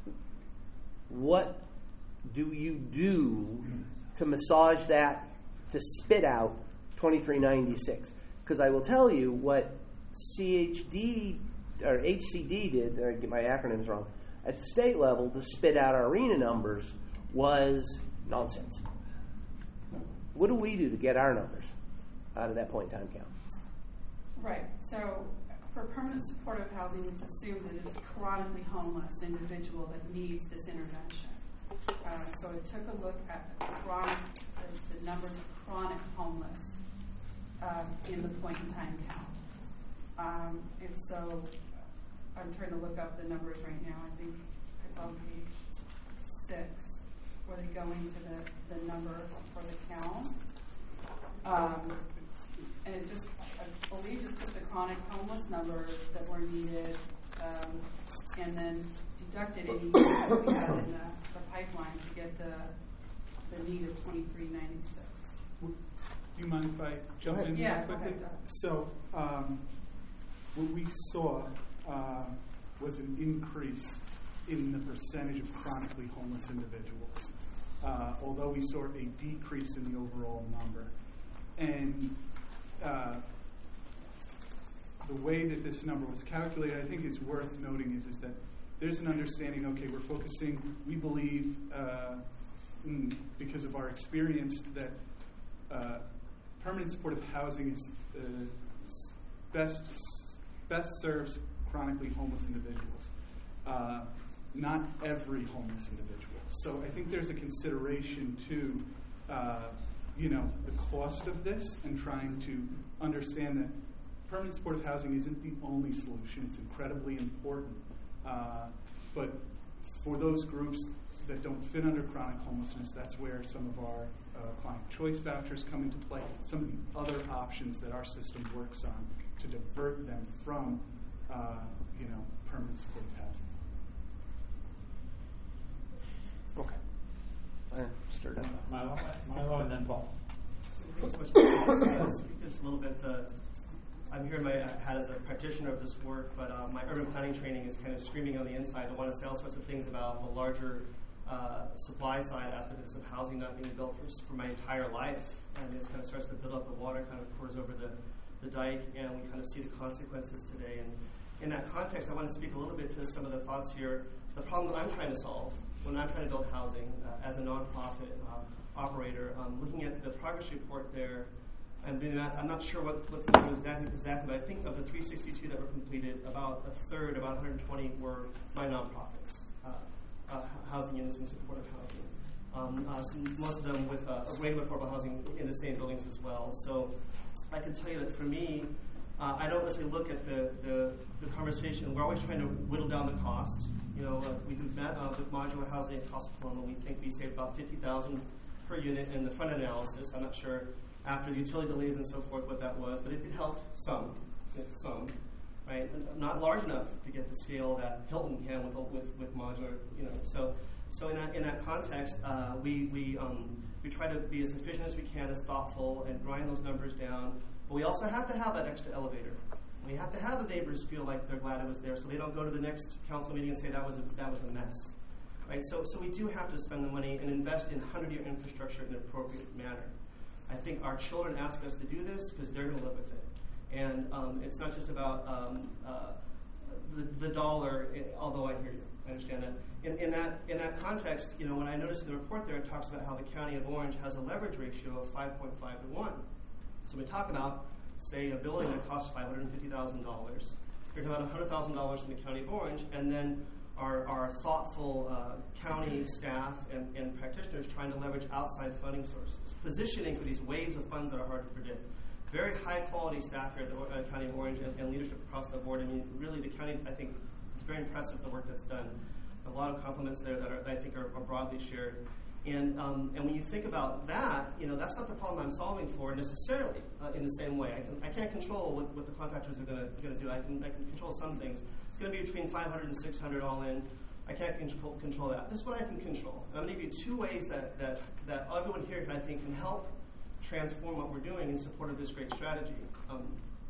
what do you do to massage that to spit out twenty-three ninety-six? Because I will tell you what C H D or H C D did, I get my acronyms wrong, at the state level to spit out our arena numbers was nonsense. What do we do to get our numbers out of that point in time count? Right. So for permanent supportive housing, it's assumed that it's a chronically homeless individual that needs this intervention. Uh, so it took a look at the chronic, the, the numbers of chronic homeless uh, in the point in time count. Um, and so I'm trying to look up the numbers right now. I think it's on page six, where they go into the, the numbers for the count. Um, and it just, I believe, just took the chronic homeless numbers that were needed um, and then deducted any units that we had in the, the pipeline to get the the need of twenty-three ninety-six. Do you mind if I jump in yeah, real quickly? go ahead. So, um, what we saw uh, was an increase in the percentage of chronically homeless individuals, uh, although we saw a decrease in the overall number. And uh, the way that this number was calculated, I think is worth noting is, is that there's an understanding, okay, we're focusing, we believe, uh, mm, because of our experience, that uh, permanent supportive housing is uh, best best serves chronically homeless individuals, uh, not every homeless individual. So I think there's a consideration to, uh, you know, the cost of this and trying to understand that permanent supportive housing isn't the only solution. It's incredibly important. Uh, but for those groups that don't fit under chronic homelessness, that's where some of our uh, client choice vouchers come into play, some of the other options that our system works on to divert them from, uh, you know, permanent supportive housing. Okay. I stirred up. Milo, Milo, and then Paul. Thanks so much. I'll speak to this a little bit. Uh, I'm here in my hat as a practitioner of this work, but uh, my urban planning training is kind of screaming on the inside. I want to say all sorts of things about the larger uh, supply side aspect of this, of housing not being built for, for my entire life. And it kind of starts to build up, the water kind of pours over the, the dike, and we kind of see the consequences today. And in that context, I want to speak a little bit to some of the thoughts here. The problem that I'm trying to solve when I'm trying to build housing uh, as a nonprofit, uh, operator. Um, looking at the progress report there, I'm doing that. I'm not sure what, what's going on exactly, exactly, but I think of the three sixty-two that were completed, about a third, about one hundred twenty, were by nonprofits, uh, uh, housing units and supportive housing. Um, uh, some, most of them with uh, regular affordable housing in the same buildings as well. So I can tell you that for me, uh, I don't necessarily look at the, the, the conversation. We're always trying to whittle down the cost. You know, uh, we met uh, with modular housing at Cost Paloma. We think we saved about fifty thousand dollars per unit in the front analysis. I'm not sure after the utility delays and so forth what that was, but it, it helped some, it's some, right? Not large enough to get the scale that Hilton can with with, with modular, you know. So so in that in that context, uh, we we um, we try to be as efficient as we can, as thoughtful, and grind those numbers down. But we also have to have that extra elevator. We have to have the neighbors feel like they're glad it was there, so they don't go to the next council meeting and say that was a, that was a mess, right? So so we do have to spend the money and invest in hundred-year infrastructure in an appropriate manner. I think our children ask us to do this because they're going to live with it. And um, it's not just about um, uh, the, the dollar, it, although I hear you, I understand that. In, in that in that context, you know, when I noticed in the report there, it talks about how the County of Orange has a leverage ratio of five point five to one. So we talk about, say, a building that costs five hundred fifty thousand dollars. We're talking about one hundred thousand dollars from the County of Orange, and then our, our thoughtful uh, county staff and, and practitioners trying to leverage outside funding sources, positioning for these waves of funds that are hard to predict. Very high quality staff here at the uh, County of Orange and, and leadership across the board. I mean, really, the county, I think, it's very impressive the work that's done. A lot of compliments there that, are, that I think are, are broadly shared. And um, and when you think about that, you know, that's not the problem I'm solving for necessarily uh, in the same way. I, can, I can't control what, what the contractors are going to do. I can I can control some things. It's going to be between five hundred and six hundred all in. I can't control, control that. This is what I can control. I'm going to give you two ways that, that, that everyone here I think can help transform what we're doing in support of this great strategy. Um,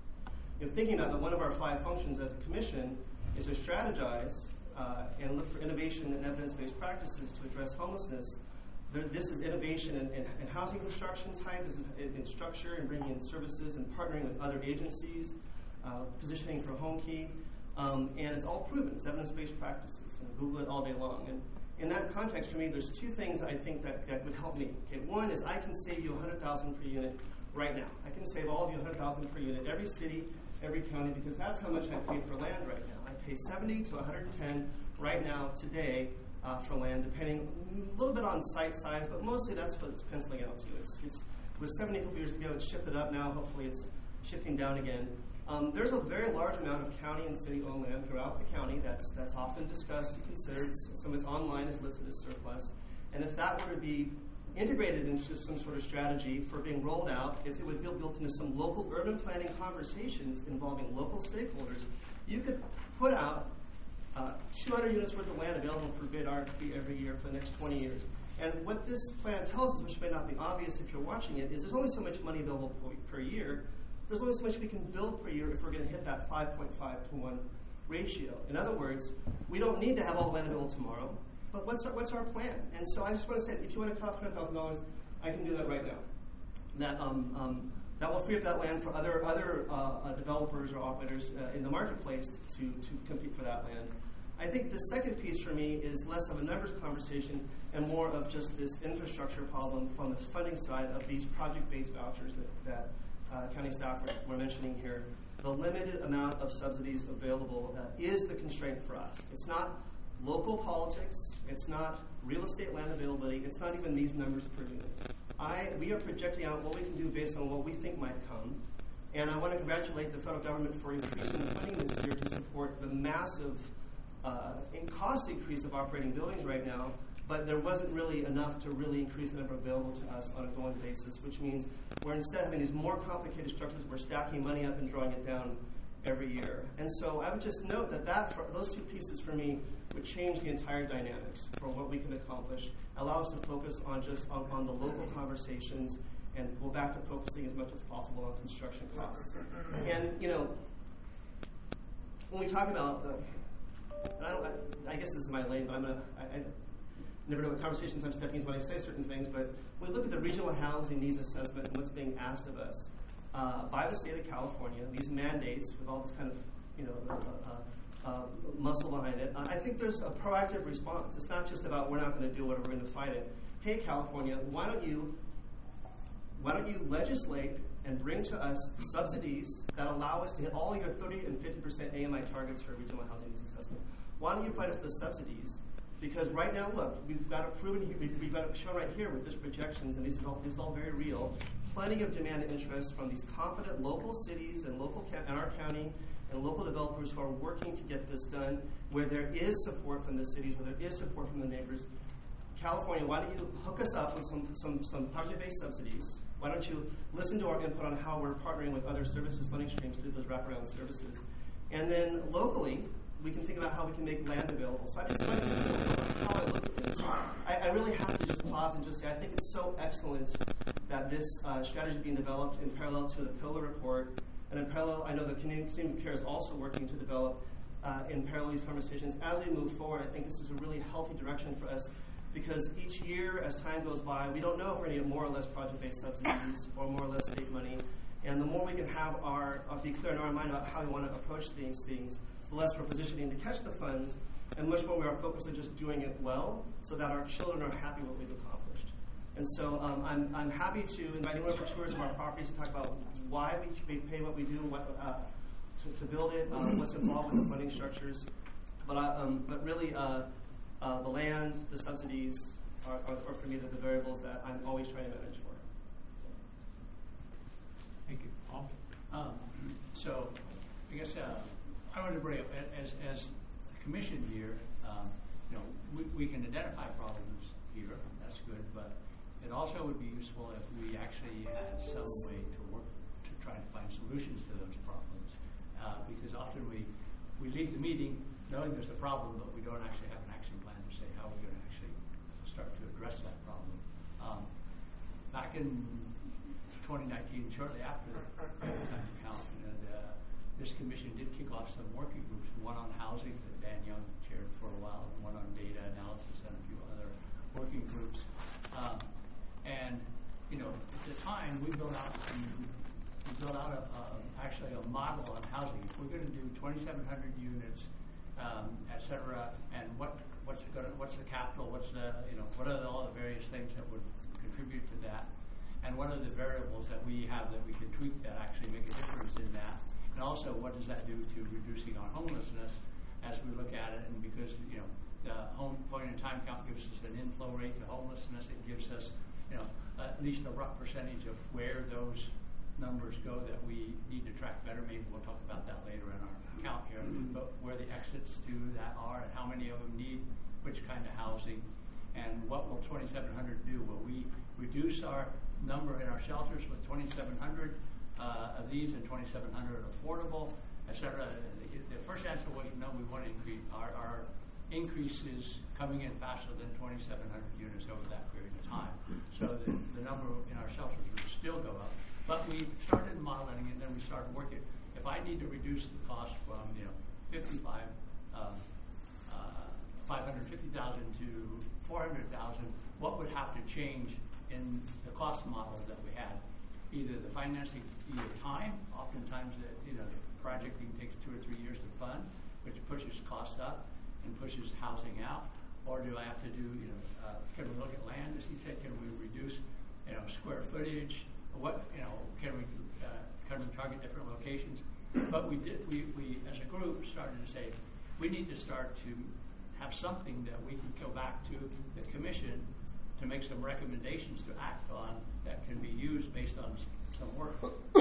you know, thinking that one of our five functions as a commission is to strategize uh, and look for innovation and evidence-based practices to address homelessness. There, this is innovation in, in, in housing construction type. This is in, in structure and bringing in services and partnering with other agencies, uh, positioning for HomeKey. Um, and it's all proven. It's evidence-based practices. And Google it all day long. And in that context, for me, there's two things that I think that, that would help me. Okay, one is I can save you one hundred thousand dollars per unit right now. I can save all of you one hundred thousand dollars per unit, every city, every county, because that's how much I pay for land right now. I pay seventy to one hundred ten right now today uh, for land, depending a little bit on site size, but mostly that's what it's penciling out to. It's, it's, it was seventy a couple years ago. It's shifted up now. Hopefully, it's shifting down again. Um, there's a very large amount of county and city-owned land throughout the county that's that's often discussed and considered. Some of it's online is listed as surplus. And if that were to be integrated into some sort of strategy for being rolled out, if it would be built into some local urban planning conversations involving local stakeholders, you could put out uh, two hundred units worth of land available for bid R F P every year for the next twenty years. And what this plan tells us, which may not be obvious if you're watching it, is there's only so much money available per, per year. There's only so much we can build per year if we're going to hit that five point five to one ratio. In other words, we don't need to have all the land available tomorrow, but what's our, what's our plan? And so I just want to say, if you want to cut off one hundred thousand dollars, I can do that right now. That um, um, that will free up that land for other other uh, uh, developers or operators uh, in the marketplace to, to compete for that land. I think the second piece for me is less of a numbers conversation and more of just this infrastructure problem from the funding side of these project-based vouchers that, that Uh, county staff were mentioning here. The limited amount of subsidies available uh, is the constraint for us. It's not local politics. It's not real estate land availability. It's not even these numbers per unit. I, we are projecting out what we can do based on what we think might come. And I want to congratulate the federal government for increasing the funding this year to support the massive uh, in cost increase of operating buildings right now. But there wasn't really enough to really increase the number available to us on a going basis, which means we're instead having these more complicated structures, we're stacking money up and drawing it down every year. And so I would just note that, that for, those two pieces for me would change the entire dynamics for what we can accomplish, allow us to focus on just on, on the local conversations and go back to focusing as much as possible on construction costs. And, you know, when we talk about the, and I, don't, I, I guess this is my lane, but I'm going to, I, I never know what conversations I'm stepping into when I say certain things, but when we look at the regional housing needs assessment and what's being asked of us uh, by the state of California, these mandates with all this kind of, you know, uh, uh, muscle behind it, uh, I think there's a proactive response. It's not just about we're not going to do it or we're going to fight it. hey, California, why don't you why don't you legislate and bring to us subsidies that allow us to hit all your thirty and fifty percent A M I targets for regional housing needs assessment? Why don't you provide us the subsidies? Because right now, look, we've got it proven, we've got it shown right here with this projections, and this is all, this is all very real. Plenty of demand and interest from these competent local cities and local and our county and local developers who are working to get this done, where there is support from the cities, where there is support from the neighbors. California, why don't you hook us up with some some, some project-based subsidies? Why don't you listen to our input on how we're partnering with other services, funding streams to do those wraparound services? And then locally, we can think about how we can make land available. So I just want to how I look at this. I, I really have to just pause and just say I think it's so excellent that this uh, strategy is being developed in parallel to the Pillar report, and in parallel, I know the community team of care is also working to develop uh, in parallel these conversations. As we move forward, I think this is a really healthy direction for us, because each year, as time goes by, we don't know if we're going to get more or less project-based subsidies or more or less state money. And the more we can have our uh, be clear in our mind about how we want to approach these things, the less we're positioning to catch the funds, and much more we are focused on just doing it well, so that our children are happy with what we've accomplished. And so um, I'm I'm happy to invite anyone for tours of our properties to talk about why we pay what we do, what uh, to, to build it, um, what's involved with the funding structures. But I, um, but really. Uh, Uh, the land, the subsidies are, are, are for me the, the variables that I'm always trying to manage for. So. Thank you. Paul? Um, so, I guess uh, I wanted to bring up, as, as a commission here, um, you know, we, we can identify problems here, that's good, but it also would be useful if we actually had some way to work to try to find solutions to those problems. Uh, because often we, we leave the meeting knowing there's a problem, but we don't actually have an action plan to say how we're going to actually start to address that problem. Um, back in twenty nineteen, shortly after the time to count, and, uh, this commission did kick off some working groups, one on housing that Dan Young chaired for a while, one on data analysis, and a few other working groups. Um, and, you know, at the time, we built out we built out a, a, actually a model on housing. If we're going to do twenty-seven hundred units, Um, et cetera, and what what's it gonna, what's the capital, what's the you know what are the, all the various things that would contribute to that, and what are the variables that we have that we can tweak that actually make a difference in that, and also what does that do to reducing our homelessness as we look at it, and because you know the home point in time count gives us an inflow rate to homelessness, it gives us you know at least a rough percentage of where those numbers go that we need to track better. Maybe we'll talk about that later in our count here, but where the exits to that are and how many of them need which kind of housing, and what will twenty-seven hundred do? Will we reduce our number in our shelters with twenty-seven hundred uh, of these and twenty-seven hundred affordable, et cetera? The, the first answer was no, we want to increase. Our, our increase is coming in faster than twenty-seven hundred units over that period of time. So the, the number in our shelters would still go up. But we started modeling it, and then we started working. If I need to reduce the cost from you know fifty-five, um, uh, five hundred fifty thousand to four hundred thousand, what would have to change in the cost model that we had? Either the financing, either time. Oftentimes, the, you know, the projecting takes two or three years to fund, which pushes costs up and pushes housing out. Or do I have to do you know? Uh, can we look at land, as he said? Can we reduce you know square footage? What you know? Can we uh, can we target different locations? But we did. We, we as a group started to say we need to start to have something that we can go back to the commission to make some recommendations to act on that can be used based on some work.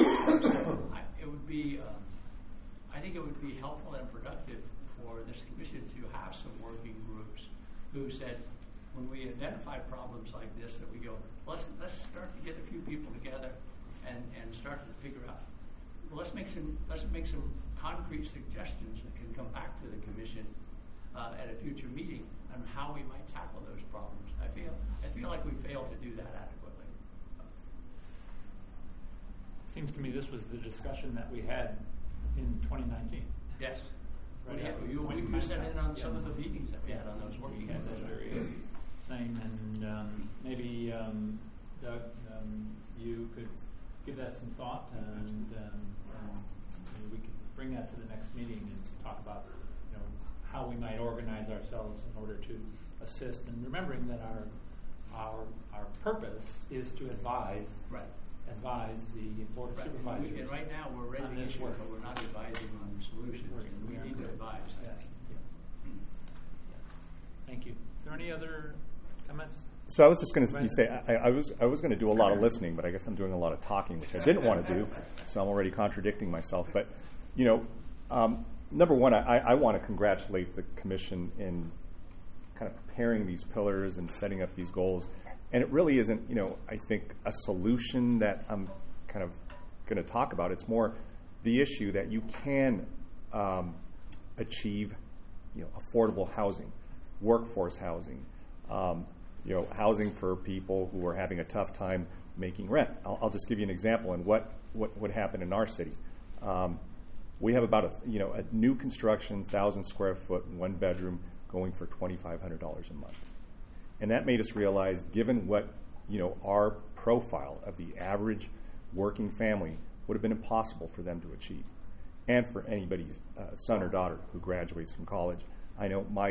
So I, it would be. Um, I think it would be helpful and productive for this commission to have some working groups who said, when we identify problems like this, that we go, let's let's start to get a few people together and, and start to figure out. Well, let's make some let's make some concrete suggestions that can come back to the commission uh, at a future meeting on how we might tackle those problems. I feel I feel like we failed to do that adequately. Seems to me this was the discussion that we had in twenty nineteen. Yes. Right. Yeah, you, you, you sat in on some of the meetings that we had on those working at those very same, and um, maybe um, Doug, um, you could give that some thought, and, um, and we could bring that to the next meeting and talk about you know how we might organize ourselves in order to assist, and remembering that our our our purpose is to advise Right. advise the board of Right. supervisors. And we- and right now, we're on raising this issues, work. but we're not advising on solutions. Right. And we We are need to correct. advise. Yes. Yes. Yes. Thank you. Is there any other comments? So I was just going to say I, I was I was going to do a lot of listening, but I guess I'm doing a lot of talking, which I didn't want to do. So I'm already contradicting myself. But you know, um, number one, I, I want to congratulate the commission in kind of preparing these pillars and setting up these goals. And it really isn't, you know, I think a solution that I'm kind of going to talk about. It's more the issue that you can um, achieve, you know, affordable housing, workforce housing. Um, you know, housing for people who are having a tough time making rent. I'll, I'll just give you an example in what, what would happen in our city. Um, we have about a, you know, a new construction, thousand square foot, one bedroom going for twenty-five hundred dollars a month. And that made us realize, given what, you know, our profile of the average working family would have been impossible for them to achieve. And for anybody's uh, son or daughter who graduates from college. I know my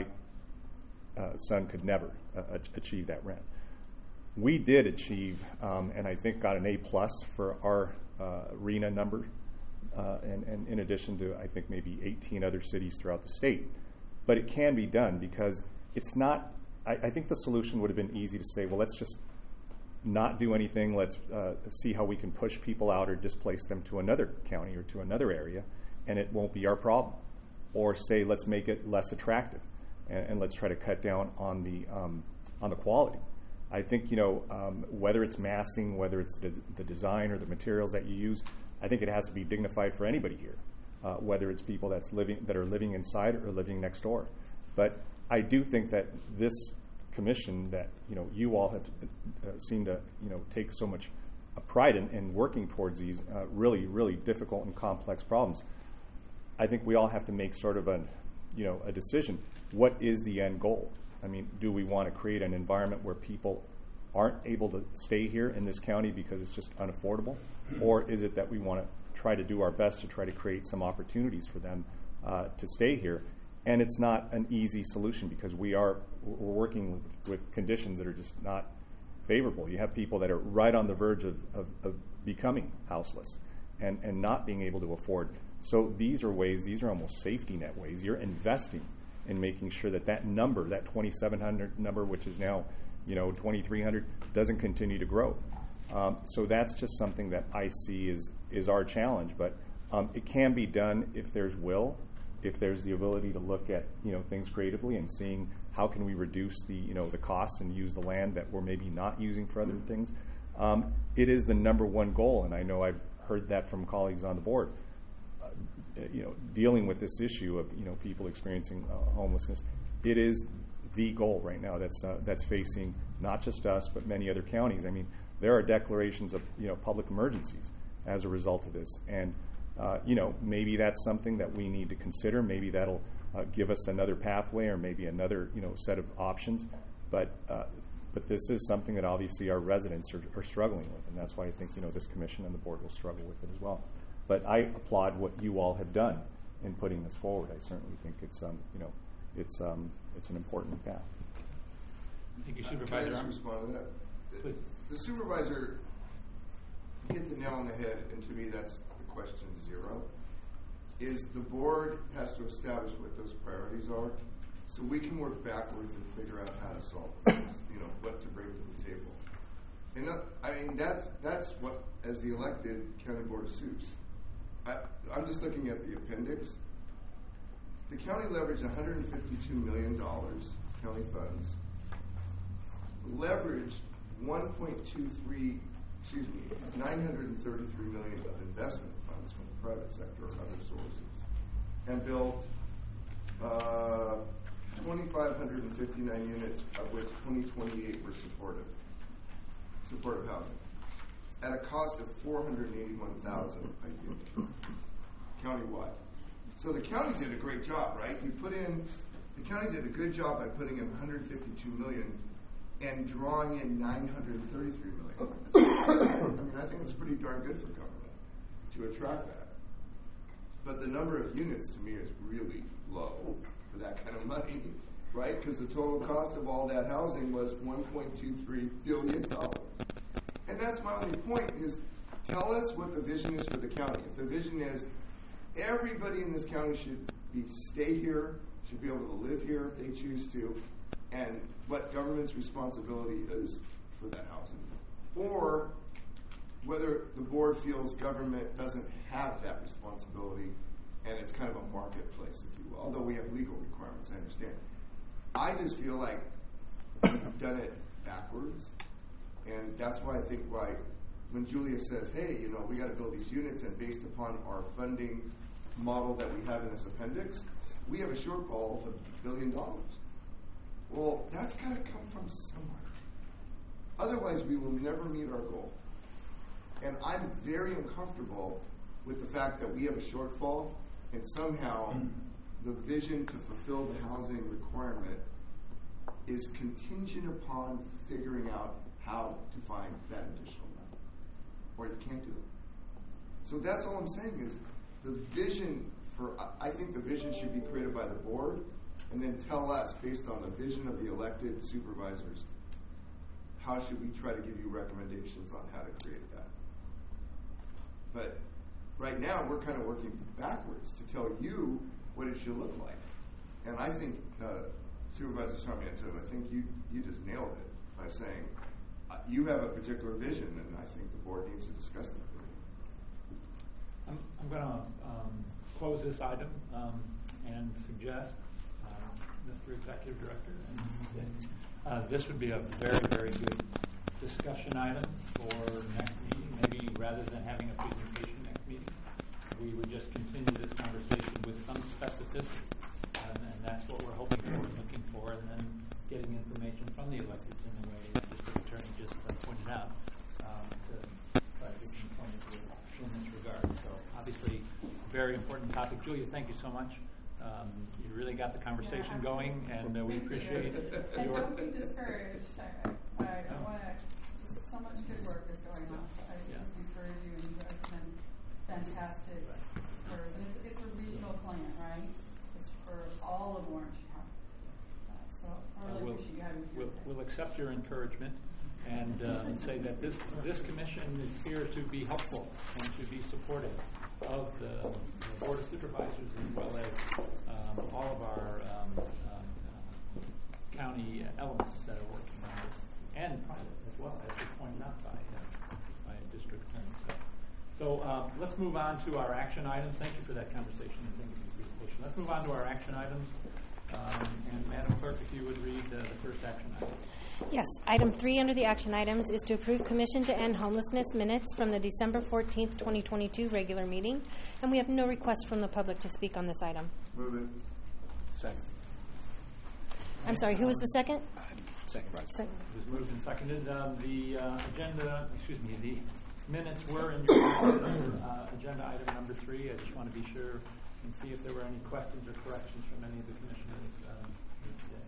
Uh, son could never uh, achieve that rent. We did achieve, um, and I think got an A plus for our uh, RHNA number, uh, and, and in addition to I think maybe eighteen other cities throughout the state. But it can be done because it's not. I, I think the solution would have been easy to say, well, let's just not do anything. Let's uh, see how we can push people out or displace them to another county or to another area, and it won't be our problem. Or say, let's make it less attractive. And, and let's try to cut down on the um, on the quality. I think, you know, um, whether it's massing, whether it's the, the design or the materials that you use, I think it has to be dignified for anybody here, uh, whether it's people that's living that are living inside or living next door. But I do think that this commission, that you know, you all have uh, seemed to you know take so much uh, pride in, in working towards these uh, really, really difficult and complex problems. I think we all have to make sort of a you know, a decision. What is the end goal? I mean, do we want to create an environment where people aren't able to stay here in this county because it's just unaffordable? Or is it that we want to try to do our best to try to create some opportunities for them uh, to stay here? And it's not an easy solution because we are we're working with, with conditions that are just not favorable. You have people that are right on the verge of, of, of becoming houseless and, and not being able to afford. So these are ways, these are almost safety net ways. You're investing in making sure that that number, that twenty-seven hundred number, which is now, you know, twenty-three hundred, doesn't continue to grow. Um, so that's just something that I see is is our challenge. But um, it can be done if there's will, if there's the ability to look at, you know, things creatively and seeing how can we reduce the, you know, the costs and use the land that we're maybe not using for other things. Um, it is the number one goal, and I know I've heard that from colleagues on the board. You know, dealing with this issue of you know people experiencing uh, homelessness, it is the goal right now. That's uh, that's facing not just us but many other counties. I mean, there are declarations of you know public emergencies as a result of this, and uh, you know maybe that's something that we need to consider. Maybe that'll uh, give us another pathway or maybe another you know set of options. But uh, but this is something that obviously our residents are, are struggling with, and that's why I think you know this commission and the board will struggle with it as well. But I applaud what you all have done in putting this forward. I certainly think it's, um, you know, it's um, it's an important path. Thank you, Uh, Supervisor. Can I just respond to that? Please. The supervisor hit the nail on the head, and to me, that's the question zero. Is the board has to establish what those priorities are, so we can work backwards and figure out how to solve them. You know, what to bring to the table. And uh, I mean, that's that's what, as the elected county board of Supes. I, I'm just looking at the appendix. The county leveraged one hundred fifty-two million dollars county funds, leveraged one point two three, excuse me, nine hundred thirty-three million dollars of investment funds from the private sector or other sources, and built uh, two thousand five hundred fifty-nine units, of which two thousand twenty-eight were supportive, supportive housing, at a cost of four hundred eighty-one thousand dollars a unit, countywide. So the county did a great job, right? You put in, the county did a good job by putting in one hundred fifty-two million dollars and drawing in nine hundred thirty-three million dollars. I mean, I think that's pretty darn good for government to attract that. But the number of units to me is really low for that kind of money. right? Because the total cost of all that housing was one point two three billion dollars. And that's my only point is tell us what the vision is for the county. If the vision is everybody in this county should be stay here, should be able to live here if they choose to, and what government's responsibility is for that housing. Or whether the board feels government doesn't have that responsibility and it's kind of a marketplace, if you will, although we have legal requirements, I understand. I just feel like we've done it backwards, and that's why I think why when Julia says, hey, you know, we got to build these units, and based upon our funding model that we have in this appendix, we have a shortfall of a billion dollars. Well, that's got to come from somewhere. Otherwise, we will never meet our goal. And I'm very uncomfortable with the fact that we have a shortfall, and somehow the vision to fulfill the housing requirement is contingent upon figuring out how to find that additional money. Or you can't do it. So that's all I'm saying is the vision for, I think the vision should be created by the board, and then tell us, based on the vision of the elected supervisors, how should we try to give you recommendations on how to create that. But right now, we're kind of working backwards to tell you what it should look like. And I think, uh, Supervisor Sarmiento, I think you, you just nailed it by saying, uh, you have a particular vision, and I think the board needs to discuss that. I'm, I'm going to um, close this item um, and suggest, uh, Mister Executive Director, and, uh, this would be a very, very good discussion item for next meeting. Maybe rather than having a presentation next meeting, we would just continue this conversation with some specificity, and, and that's what we're hoping for and looking for, and then getting information from the electeds in the way that the district attorney just uh, pointed out um, to try to get some points in this regard. So obviously, very important topic. Julia, thank you so much. Um, you really got the conversation yeah, going, and uh, we appreciate it. And don't be discouraged. I, I, I want to, so much good work is going on. So I yeah. just encourage you, and you guys have been fantastic supporters. And it's, it's a regional plan, right? It's for all of Orange County. Uh, so I really uh, we'll, appreciate you having me here. We'll, we'll accept your encouragement and uh, say that this, this commission is here to be helpful and to be supportive of the, the Board of Supervisors as well as um, all of our um, um, uh, county elements that are working on this, and private as well, as you pointed out by, uh, by District Attorney. So, so uh, let's move on to our action items. Thank you for that conversation and thank you for the presentation. Let's move on to our action items. Um, and Madam Clerk, if you would read uh, the first action item. Yes. Item three under the action items is to approve Commission to End Homelessness minutes from the December fourteenth, twenty twenty-two regular meeting. And we have no requests from the public to speak on this item. Move it. Second. I'm sorry, who was the second? Second, right. Second. It was moved and seconded. Um, the uh, agenda, excuse me, the minutes were in your uh, agenda item number three. I just want to be sure and see if there were any questions or corrections from any of the commissioners um, today.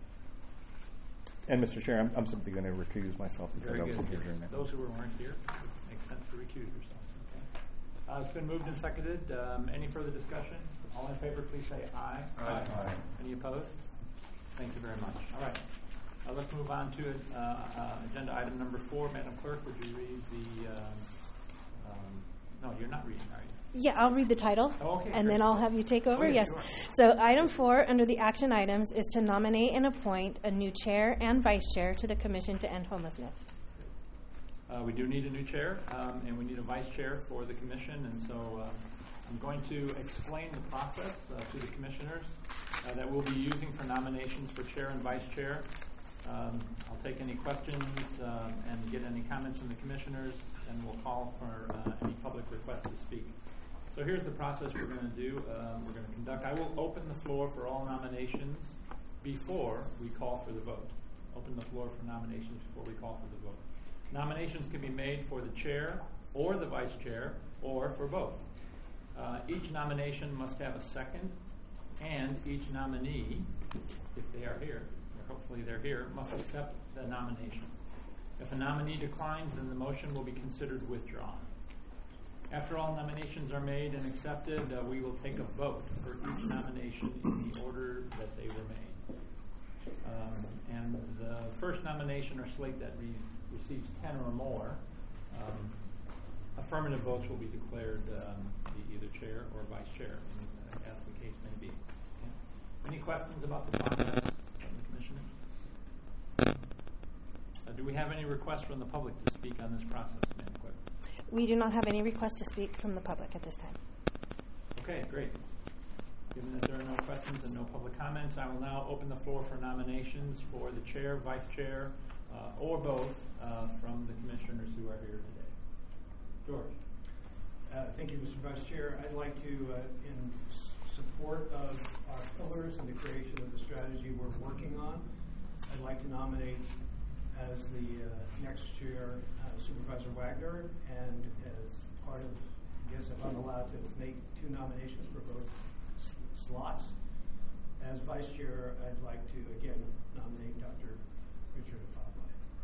And Mister Chair, I'm, I'm simply going to recuse myself because Very I wasn't good. here during that. Those who weren't here, it makes sense to recuse yourselves. Okay. Uh, it's been moved and seconded. Um, any further discussion? All in favor, please say aye. Aye. Aye. Any opposed? Thank you very much. All right. Uh, let's move on to uh, uh, agenda item number four. Madam Clerk, would you read the? Um, um, no, you're not reading, are you? Yeah, I'll read the title, oh, okay, and great. then I'll have you take over. Oh, yeah, yes. sure. So item four under the action items is to nominate and appoint a new chair and vice chair to the Commission to End Homelessness. Uh, we do need a new chair, um, and we need a vice chair for the commission, and so uh, I'm going to explain the process uh, to the commissioners uh, that we'll be using for nominations for chair and vice chair. Um, I'll take any questions uh, and get any comments from the commissioners, and we'll call for uh, any public requests to speak. So here's the process we're going to do. Um, we're going to conduct. I will open the floor for all nominations before we call for the vote. Open the floor for nominations before we call for the vote. Nominations can be made for the chair or the vice chair or for both. Uh, each nomination must have a second, and each nominee, if they are here, or hopefully they're here, must accept the nomination. If a nominee declines, then the motion will be considered withdrawn. After all nominations are made and accepted, uh, we will take a vote for each nomination in the order that they were made. Um, and the first nomination or slate that re- receives ten or more, um, affirmative votes will be declared um, be either chair or vice chair, as the case may be. Yeah. Any questions about the process from the commissioners? Uh, do we have any requests from the public to speak on this process, Madam Clerk? We do not have any requests to speak from the public at this time. Okay, great. Given that there are no questions and no public comments, I will now open the floor for nominations for the chair, vice chair, uh, or both uh, from the commissioners who are here today. George. Uh, thank you, Mister Vice Chair. I'd like to, uh, in s- support of our pillars and the creation of the strategy we're working on, I'd like to nominate as the uh, next chair uh, Supervisor Wagner, and as part of, I guess if I'm allowed to make two nominations for both s- slots, as vice chair, I'd like to again nominate Doctor Richard Afable.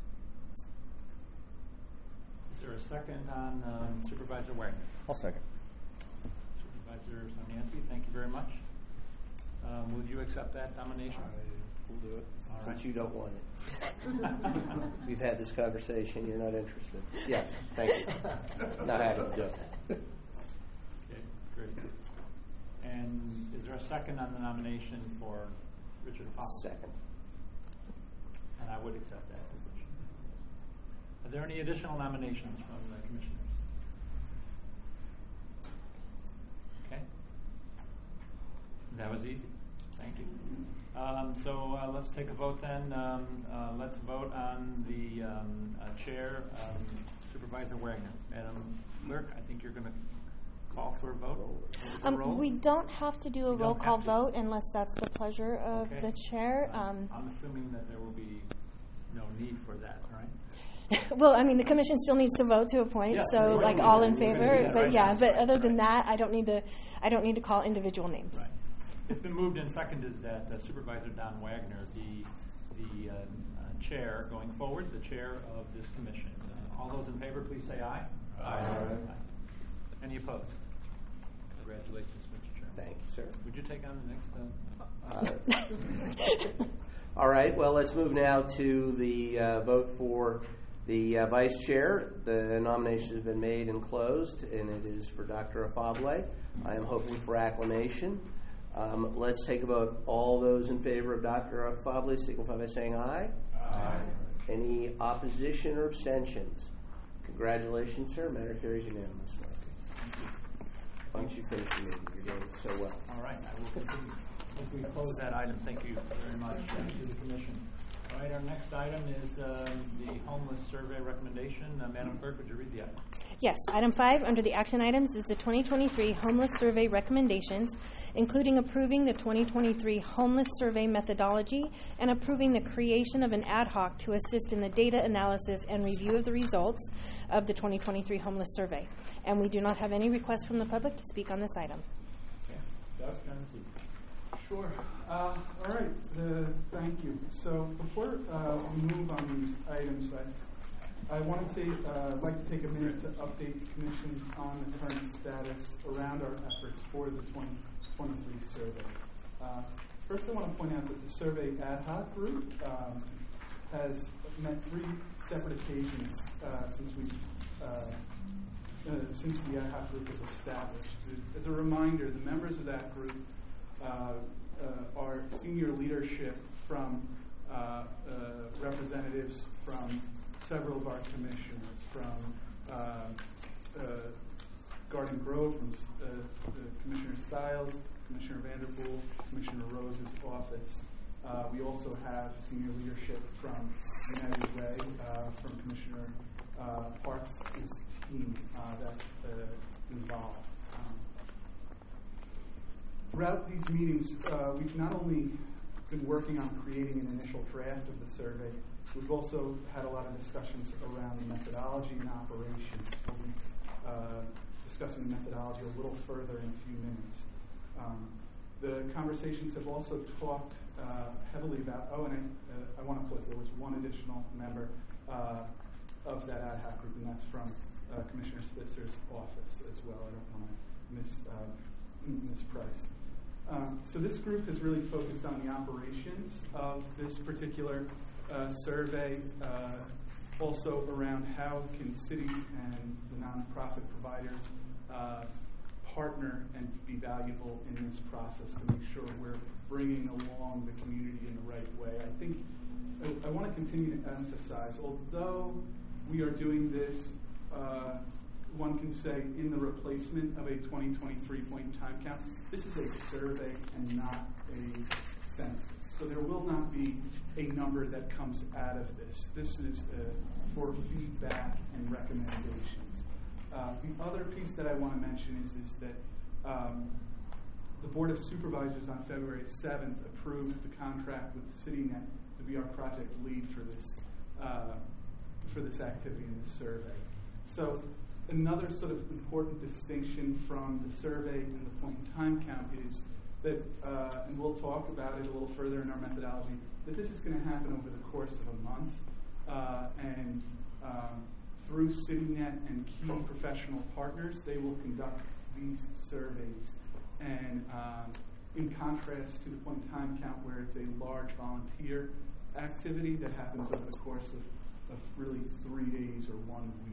Is there a second on um, Supervisor Wagner? I'll second. Supervisor Samianski, thank you very much. Um, would you accept that nomination? I will do it. All right. But you don't want it. We've had this conversation. You're not interested. Yes, thank you. Not happy to do it. Okay, great. And is there a second on the nomination for Richard Afable? Second. And I would accept that position. Are there any additional nominations from the commissioners? Okay. That was easy. Thank you. Um, so uh, let's take a vote then. Um, uh, let's vote on the um, uh, chair, um, Supervisor Wagner. Madam Clerk, I think you're going to call for a vote. A roll? Um, we don't have to do a You roll don't call have to. vote unless that's the pleasure of Okay. the chair. Um, I'm assuming that there will be no need for that, right? well, I mean, the commission still needs to vote to appoint, Yeah, so we're like gonna all do in that. We're gonna favor. do that But right yeah, now. but other than Right. that, I don't need to. I don't need to call individual names. Right. It's been moved and seconded that uh, Supervisor Don Wagner be the uh, uh, chair going forward, the chair of this commission. Uh, all those in favor, please say aye. Aye. Aye. Any opposed? Congratulations, Mister Chairman. Thank you, sir. Would you take on the next? Uh... Uh, all right. Well, let's move now to the uh, vote for the uh, vice chair. The nomination has been made and closed, and it is for Doctor Afable. I am hoping for acclamation. Um, let's take a vote. All those in favor of Doctor Afable signify by saying aye. Aye. Any opposition or abstentions? Congratulations, sir. Matter carries unanimously. Why don't you finish your meeting? You're doing so well. All right. I will continue. If we close that item, thank you very much uh, to the commission. All right. Our next item is um, the homeless survey recommendation. Uh, Madam Clerk, would you read the item? Yes, item five under the action items is the twenty twenty-three homeless survey recommendations, including approving the twenty twenty-three homeless survey methodology and approving the creation of an ad hoc to assist in the data analysis and review of the results of the twenty twenty-three homeless survey. And we do not have any requests from the public to speak on this item. Okay. Doug, Sure. Uh, all right. Uh, thank you. So before uh, we move on these items, I, I want to take, uh, like to take a minute to update the Commission on the current status around our efforts for the twenty twenty-three survey. Uh, first, I want to point out that the survey ad hoc group um, has met three separate occasions uh, since we uh, uh, since the ad hoc group was established. As a reminder, the members of that group Uh, uh, our senior leadership from uh, uh, representatives from several of our commissioners, from uh, uh, Garden Grove, from uh, Commissioner Stiles, Commissioner Vanderpool, Commissioner Rose's office. Uh, we also have senior leadership from United Way, uh, from Commissioner uh, Parks' team uh, that's uh, involved. Um, Throughout these meetings, uh, we've not only been working on creating an initial draft of the survey, we've also had a lot of discussions around the methodology and operations. We'll be uh, discussing the methodology a little further in a few minutes. Um, the conversations have also talked uh, heavily about, oh, and I, uh, I want to close, there was one additional member uh, of that ad hoc group, and that's from uh, Commissioner Spitzer's office as well. I don't want to miss, uh, misprice. Um, so this group has really focused on the operations of this particular uh, survey, uh, also around how can cities and the nonprofit providers uh, partner and be valuable in this process to make sure we're bringing along the community in the right way. I think I, I want to continue to emphasize, although we are doing this, uh, one can say, in the replacement of a twenty twenty-three point in time count, this is a survey and not a census. So there will not be a number that comes out of this. This is uh, for feedback and recommendations. Uh, the other piece that I want to mention is, is that um, the Board of Supervisors on February seventh approved the contract with CityNet to be our project lead for this uh, for this activity in this survey. So another sort of important distinction from the survey and the point in time count is that, uh, and we'll talk about it a little further in our methodology, that this is going to happen over the course of a month, uh, and um, through CityNet and key professional partners, they will conduct these surveys. And um, in contrast to the point in time count, where it's a large volunteer activity that happens over the course of, of really three days or one week.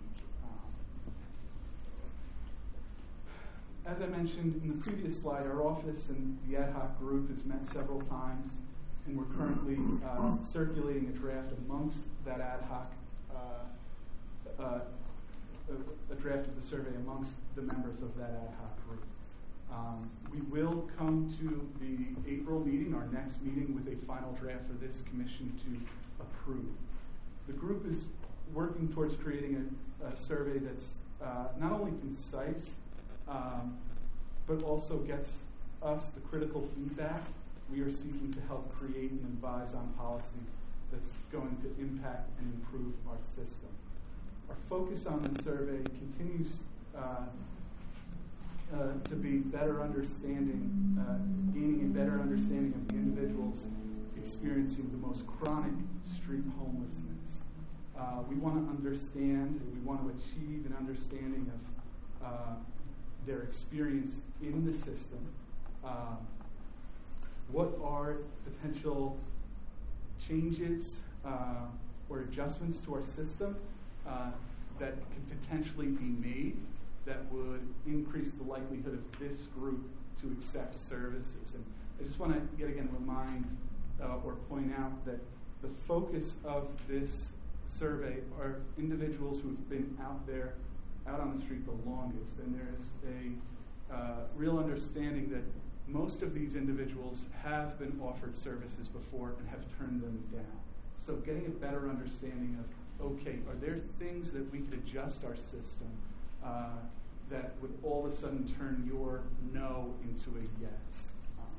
As I mentioned in the previous slide, our office and the ad hoc group has met several times, and we're currently uh, circulating a draft amongst that ad hoc, uh, uh, a, a draft of the survey amongst the members of that ad hoc group. Um, we will come to the April meeting, our next meeting, with a final draft for this commission to approve. The group is working towards creating a, a survey that's uh, not only concise, Um, but also gets us the critical feedback we are seeking to help create and advise on policy that's going to impact and improve our system. Our focus on the survey continues uh, uh, to be better understanding, uh, gaining a better understanding of the individuals experiencing the most chronic street homelessness. Uh, we want to understand, we want to achieve an understanding of uh, their experience in the system. Um, what are potential changes uh, or adjustments to our system uh, that could potentially be made that would increase the likelihood of this group to accept services? And I just want to yet again remind uh, or point out that the focus of this survey are individuals who have been out there out on the street the longest, and there's a uh, real understanding that most of these individuals have been offered services before and have turned them down. So getting a better understanding of, okay, are there things that we could adjust our system uh, that would all of a sudden turn your no into a yes? Um,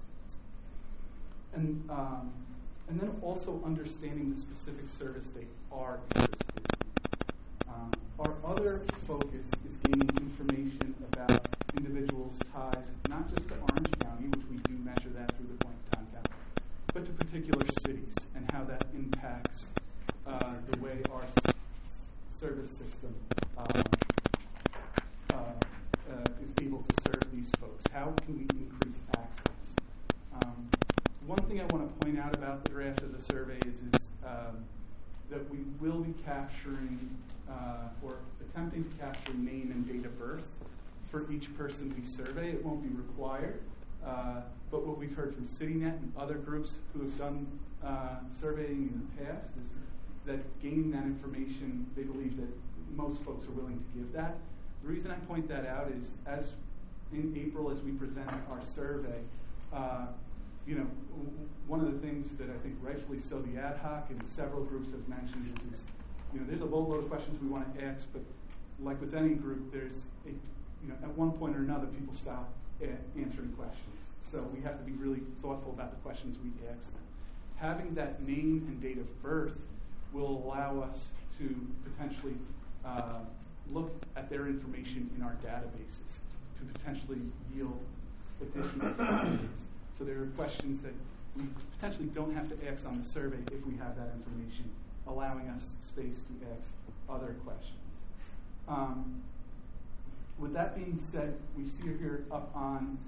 and um, and then also understanding the specific service they are interested in. Um, our other focus is gaining information about individuals' ties, not just to Orange County, which we do measure that through the point in time count, but to particular cities and how that impacts uh, the way our s- service system uh, uh, uh, is able to serve these folks. How can we increase access? Um, one thing I want to point out about the draft of the survey is, is um, that we will be capturing uh, or attempting to capture name and date of birth for each person we survey. It won't be required, uh, but what we've heard from CityNet and other groups who have done uh, surveying in the past is that gaining that information, they believe that most folks are willing to give that. The reason I point that out is as in April, as we present our survey, uh, you know, one of the things that I think rightfully so the ad hoc and several groups have mentioned is, is you know, there's a boatload of questions we want to ask, but like with any group, there's, a, you know, at one point or another, people stop a- answering questions. So we have to be really thoughtful about the questions we ask them. Having that name and date of birth will allow us to potentially uh, look at their information in our databases to potentially yield additional questions. So there are questions that we potentially don't have to ask on the survey if we have that information, allowing us space to ask other questions. Um, with that being said, we see here up on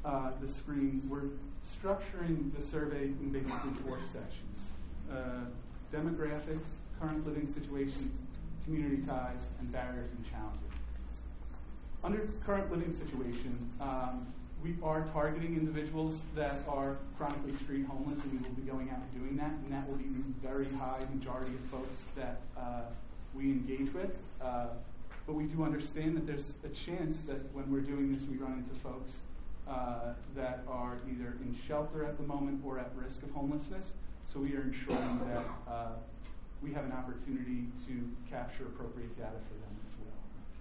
uh, the screen, we're structuring the survey in basically four sections. Uh, demographics, current living situations, community ties, and barriers and challenges. Under current living situation, um, we are targeting individuals that are chronically street homeless, and we will be going out and doing that, and that will be the very high majority of folks that uh, we engage with. Uh, but we do understand that there's a chance that when we're doing this, we run into folks uh, that are either in shelter at the moment or at risk of homelessness. So we are ensuring that uh, we have an opportunity to capture appropriate data for them as well.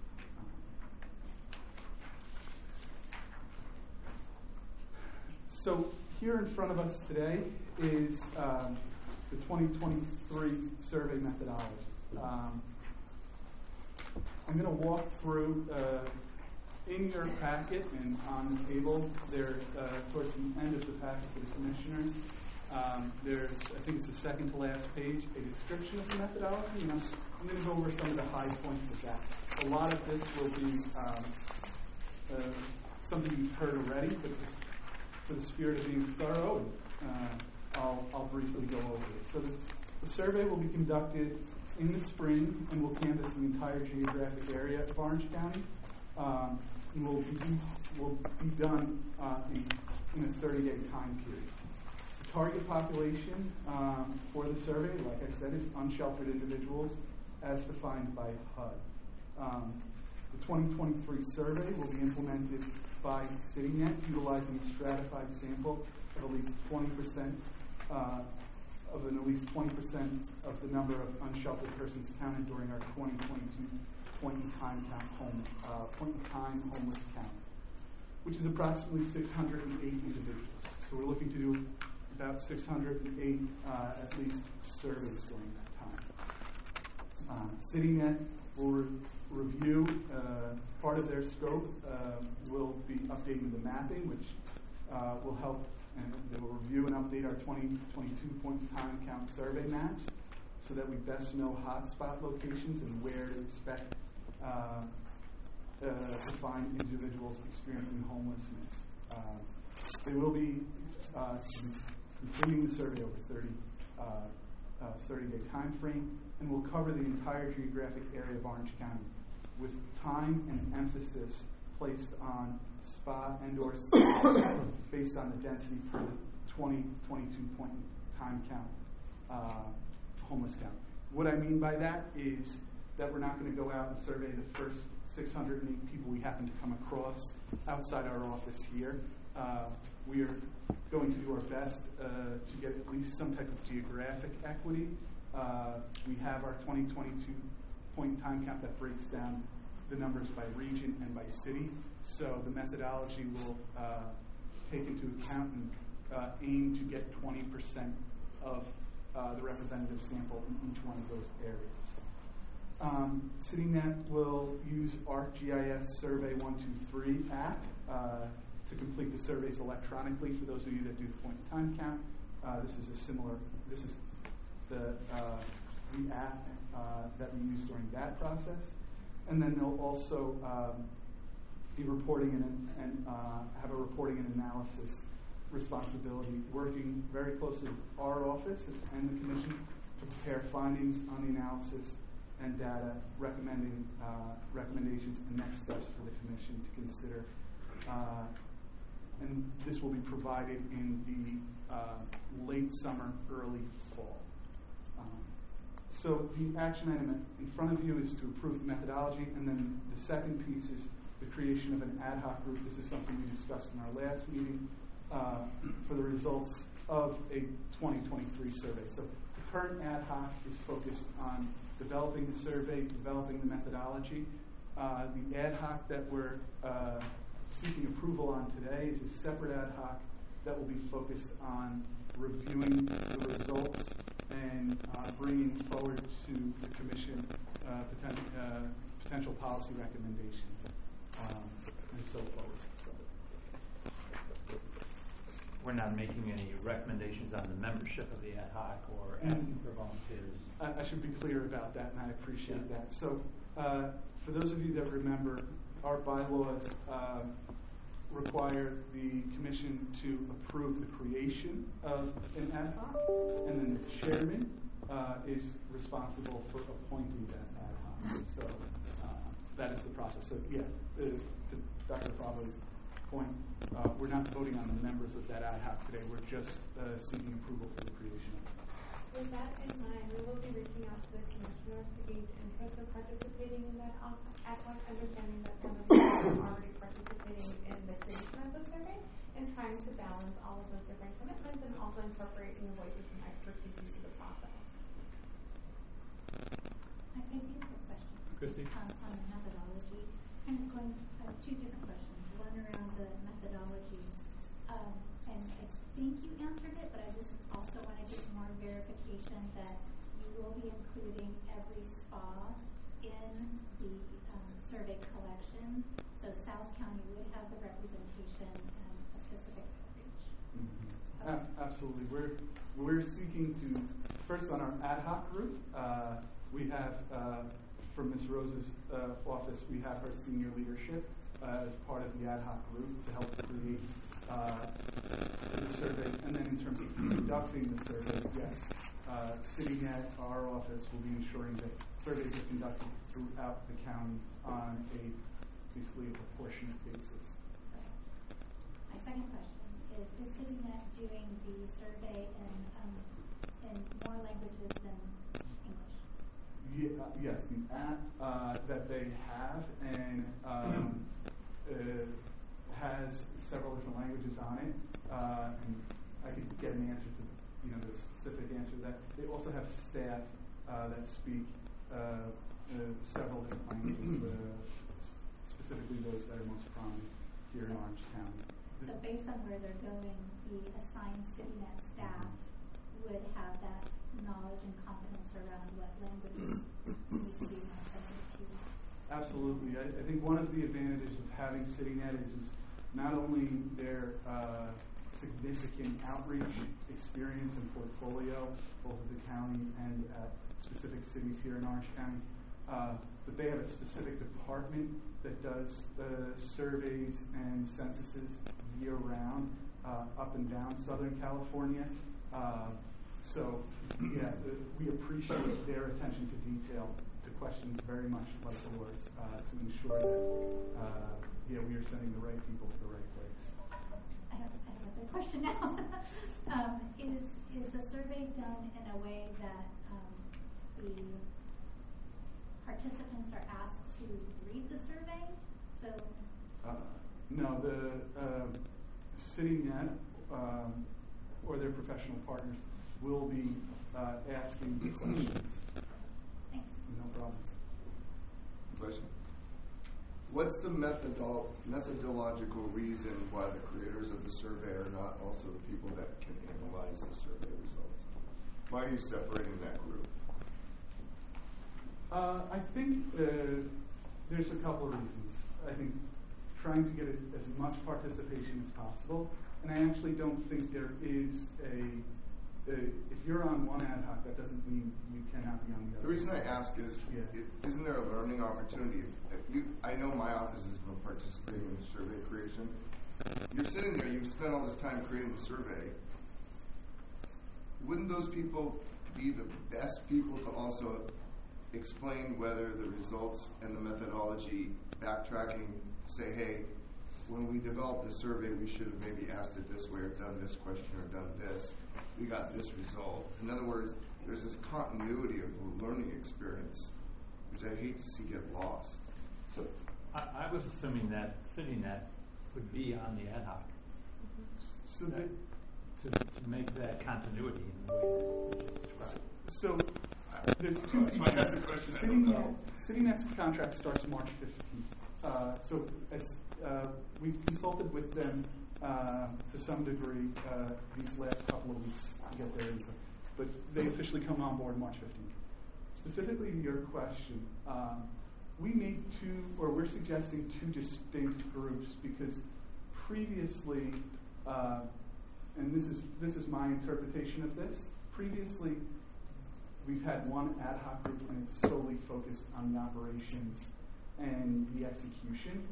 So here in front of us today is um, the twenty twenty-three survey methodology. Um, I'm going to walk through uh, in your packet and on the table there uh, towards the end of the packet for the commissioners. Um, there's, I think it's the second to last page, a description of the methodology. And I'm, I'm going to go over some of the high points of that. A lot of this will be um, uh, something you've heard already, but just for the spirit of being thorough, uh, I'll, I'll briefly go over it. So the, the survey will be conducted in the spring and will canvass the entire geographic area of Orange County. Um, and will be, will be done uh, in, in a thirty-day time period. The target population um, for the survey, like I said, is unsheltered individuals as defined by H U D. Um, the twenty twenty-three survey will be implemented by CityNet, utilizing a stratified sample of at least twenty percent uh, of an at least twenty percent of the number of unsheltered persons counted during our twenty twenty-two point in time count home uh, point in time homeless count, which is approximately six hundred eight individuals. So we're looking to do about six hundred eight uh, at least surveys during that time. Uh, CityNet will re- review uh, part of their scope. Uh, will be updating the mapping, which uh, will help, and they will review and update our twenty twenty-two point in time count survey maps, so that we best know hotspot locations and where to expect uh, uh, to find individuals experiencing homelessness. Uh, they will be uh, completing the survey over thirty, uh, uh, thirty-day time frame, and will cover the entire geographic area of Orange County, with time and emphasis placed on spot and or based on the density per twenty twenty-two point in time count, uh, homeless count. What I mean by that is that we're not going to go out and survey the first six hundred eight people we happen to come across outside our office here. Uh, we are going to do our best uh, to get at least some type of geographic equity. Uh, we have our twenty twenty-two point in time count that breaks down the numbers by region and by city. So the methodology will uh, take into account and uh, aim to get twenty percent of uh, the representative sample in each one of those areas. Um, CityNet will use ArcGIS Survey one two three app uh, to complete the surveys electronically. For those of you that do the point in time count, uh, this is a similar, this is the, uh, the app uh, that we use during that process. And then they'll also um, be reporting and, and uh, have a reporting and analysis responsibility, working very closely with our office and the Commission to prepare findings on the analysis and data, recommending uh, recommendations and next steps for the Commission to consider. Uh, and this will be provided in the uh, late summer, early fall. Um, so the action item in front of you is to approve the methodology, and then the second piece is the creation of an ad hoc group. This is something we discussed in our last meeting uh, for the results of a twenty twenty-three survey. So the current ad hoc is focused on developing the survey, developing the methodology. Uh, the ad hoc that we're uh, seeking approval on today is a separate ad hoc that will be focused on reviewing the results and uh, bringing forward to the Commission uh, poten- uh, potential policy recommendations um, and so forth. So. We're not making any recommendations on the membership of the ad hoc or asking for volunteers. I, I should be clear about that, and I appreciate yeah. that. So, uh, for those of you that remember, our bylaws uh, require the commission to approve the creation of an ad hoc, and then the chairman uh, is responsible for appointing that ad hoc. So uh, that is the process. So yeah, uh, to Doctor Favre's point, uh, we're not voting on the members of that ad hoc today. We're just uh, seeking approval for the creation of it. With that in mind, we will be reaching out to the commissioners to gauge interest in participating in that ad hoc, understanding that some of them are already participating in the creation of the survey, and trying to balance all of those different commitments and also incorporate new voices and expertise into the process. I think you have a question. Christy? Um, on the methodology. Kind of going, uh, two different questions. One around the methodology. Um, and I think you answered it, but I just also want to get more verification that you will be including every spa in the um, survey collection. So South County would have the representation and a specific outreach. Mm-hmm. A- absolutely. We're we're seeking to, first on our ad hoc group, uh, we have uh, from Miz Rose's uh, office, we have her senior leadership uh, as part of the ad hoc group to help create uh, the survey. And then in terms of conducting the survey, yes, uh, CityNet, our office, will be ensuring that surveys are conducted throughout the county on a basically a proportionate basis. My second question is, is CityNet doing the survey in, um, in more languages than English? Yeah, uh, yes, the app uh, that they have and um, uh, has several different languages on it, uh, and I could get an answer to you know the specific answer to that. They also have staff uh, that speak uh, uh, several different languages, uh, specifically those that are most prominent here in Orange County. So based on where they're going, the assigned CityNet staff would have that knowledge and competence around what languages need to be more sensitive to. Absolutely. I, I think one of the advantages of having CityNet is, is not only their uh, significant outreach experience and portfolio, both at the county and at specific cities here in Orange County, uh, but they have a specific department that does uh, surveys and censuses year-round uh, up and down Southern California. Uh, so, yeah, uh, we appreciate their attention to detail to questions very much like yours uh, to ensure that, uh, yeah, we are sending the right people to the right place. I have, I have another question now. um, is is the survey done in a way that um, the participants are asked to read the survey? So, uh, no, the uh, CityNet um, or their professional partners will be uh, asking the questions. Thanks. No problem. Question. What's the methodol- methodological reason why the creators of the survey are not also the people that can analyze the survey results? Why are you separating that group? Uh, I think uh, there's a couple of reasons. I think trying to get it as much participation as possible, and I actually don't think there is a Uh, if you're on one ad hoc, that doesn't mean you cannot be on the other. The reason I ask is, yeah. it, isn't there a learning opportunity? If you, I know my office has been participating in survey creation. You're sitting there, you've spent all this time creating the survey. Wouldn't those people be the best people to also explain whether the results and the methodology, backtracking, say, hey, when we developed this survey, we should have maybe asked it this way or done this question or done this. We got this result. In other words, there's this continuity of a learning experience, which I hate to see get lost. So I, I was assuming that CityNet would be on the ad hoc. So that, to, to make that continuity in the way that you described. So uh, there's two That's my next question. CityNet, CityNet's contract starts March fifteenth. Uh, so as uh, we've consulted with them uh, to some degree uh, these last couple of weeks to get their input, but they officially come on board March fifteenth. Specifically to your question, um, we made two, or we're suggesting two distinct groups because previously, uh, and this is this is my interpretation of this. Previously, we've had one ad hoc group, and it's solely focused on the operations and the execution.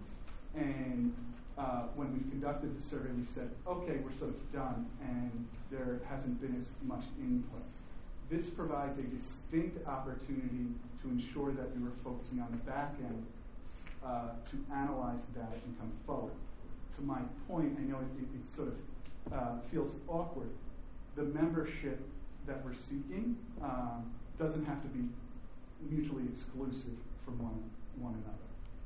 And uh, when we've conducted the survey, we've said, okay, we're sort of done, and there hasn't been as much input. This provides a distinct opportunity to ensure that we were focusing on the back end uh, to analyze the data and come forward. To my point, I know it, it, it sort of uh, feels awkward. The membership that we're seeking um, doesn't have to be mutually exclusive from one one another.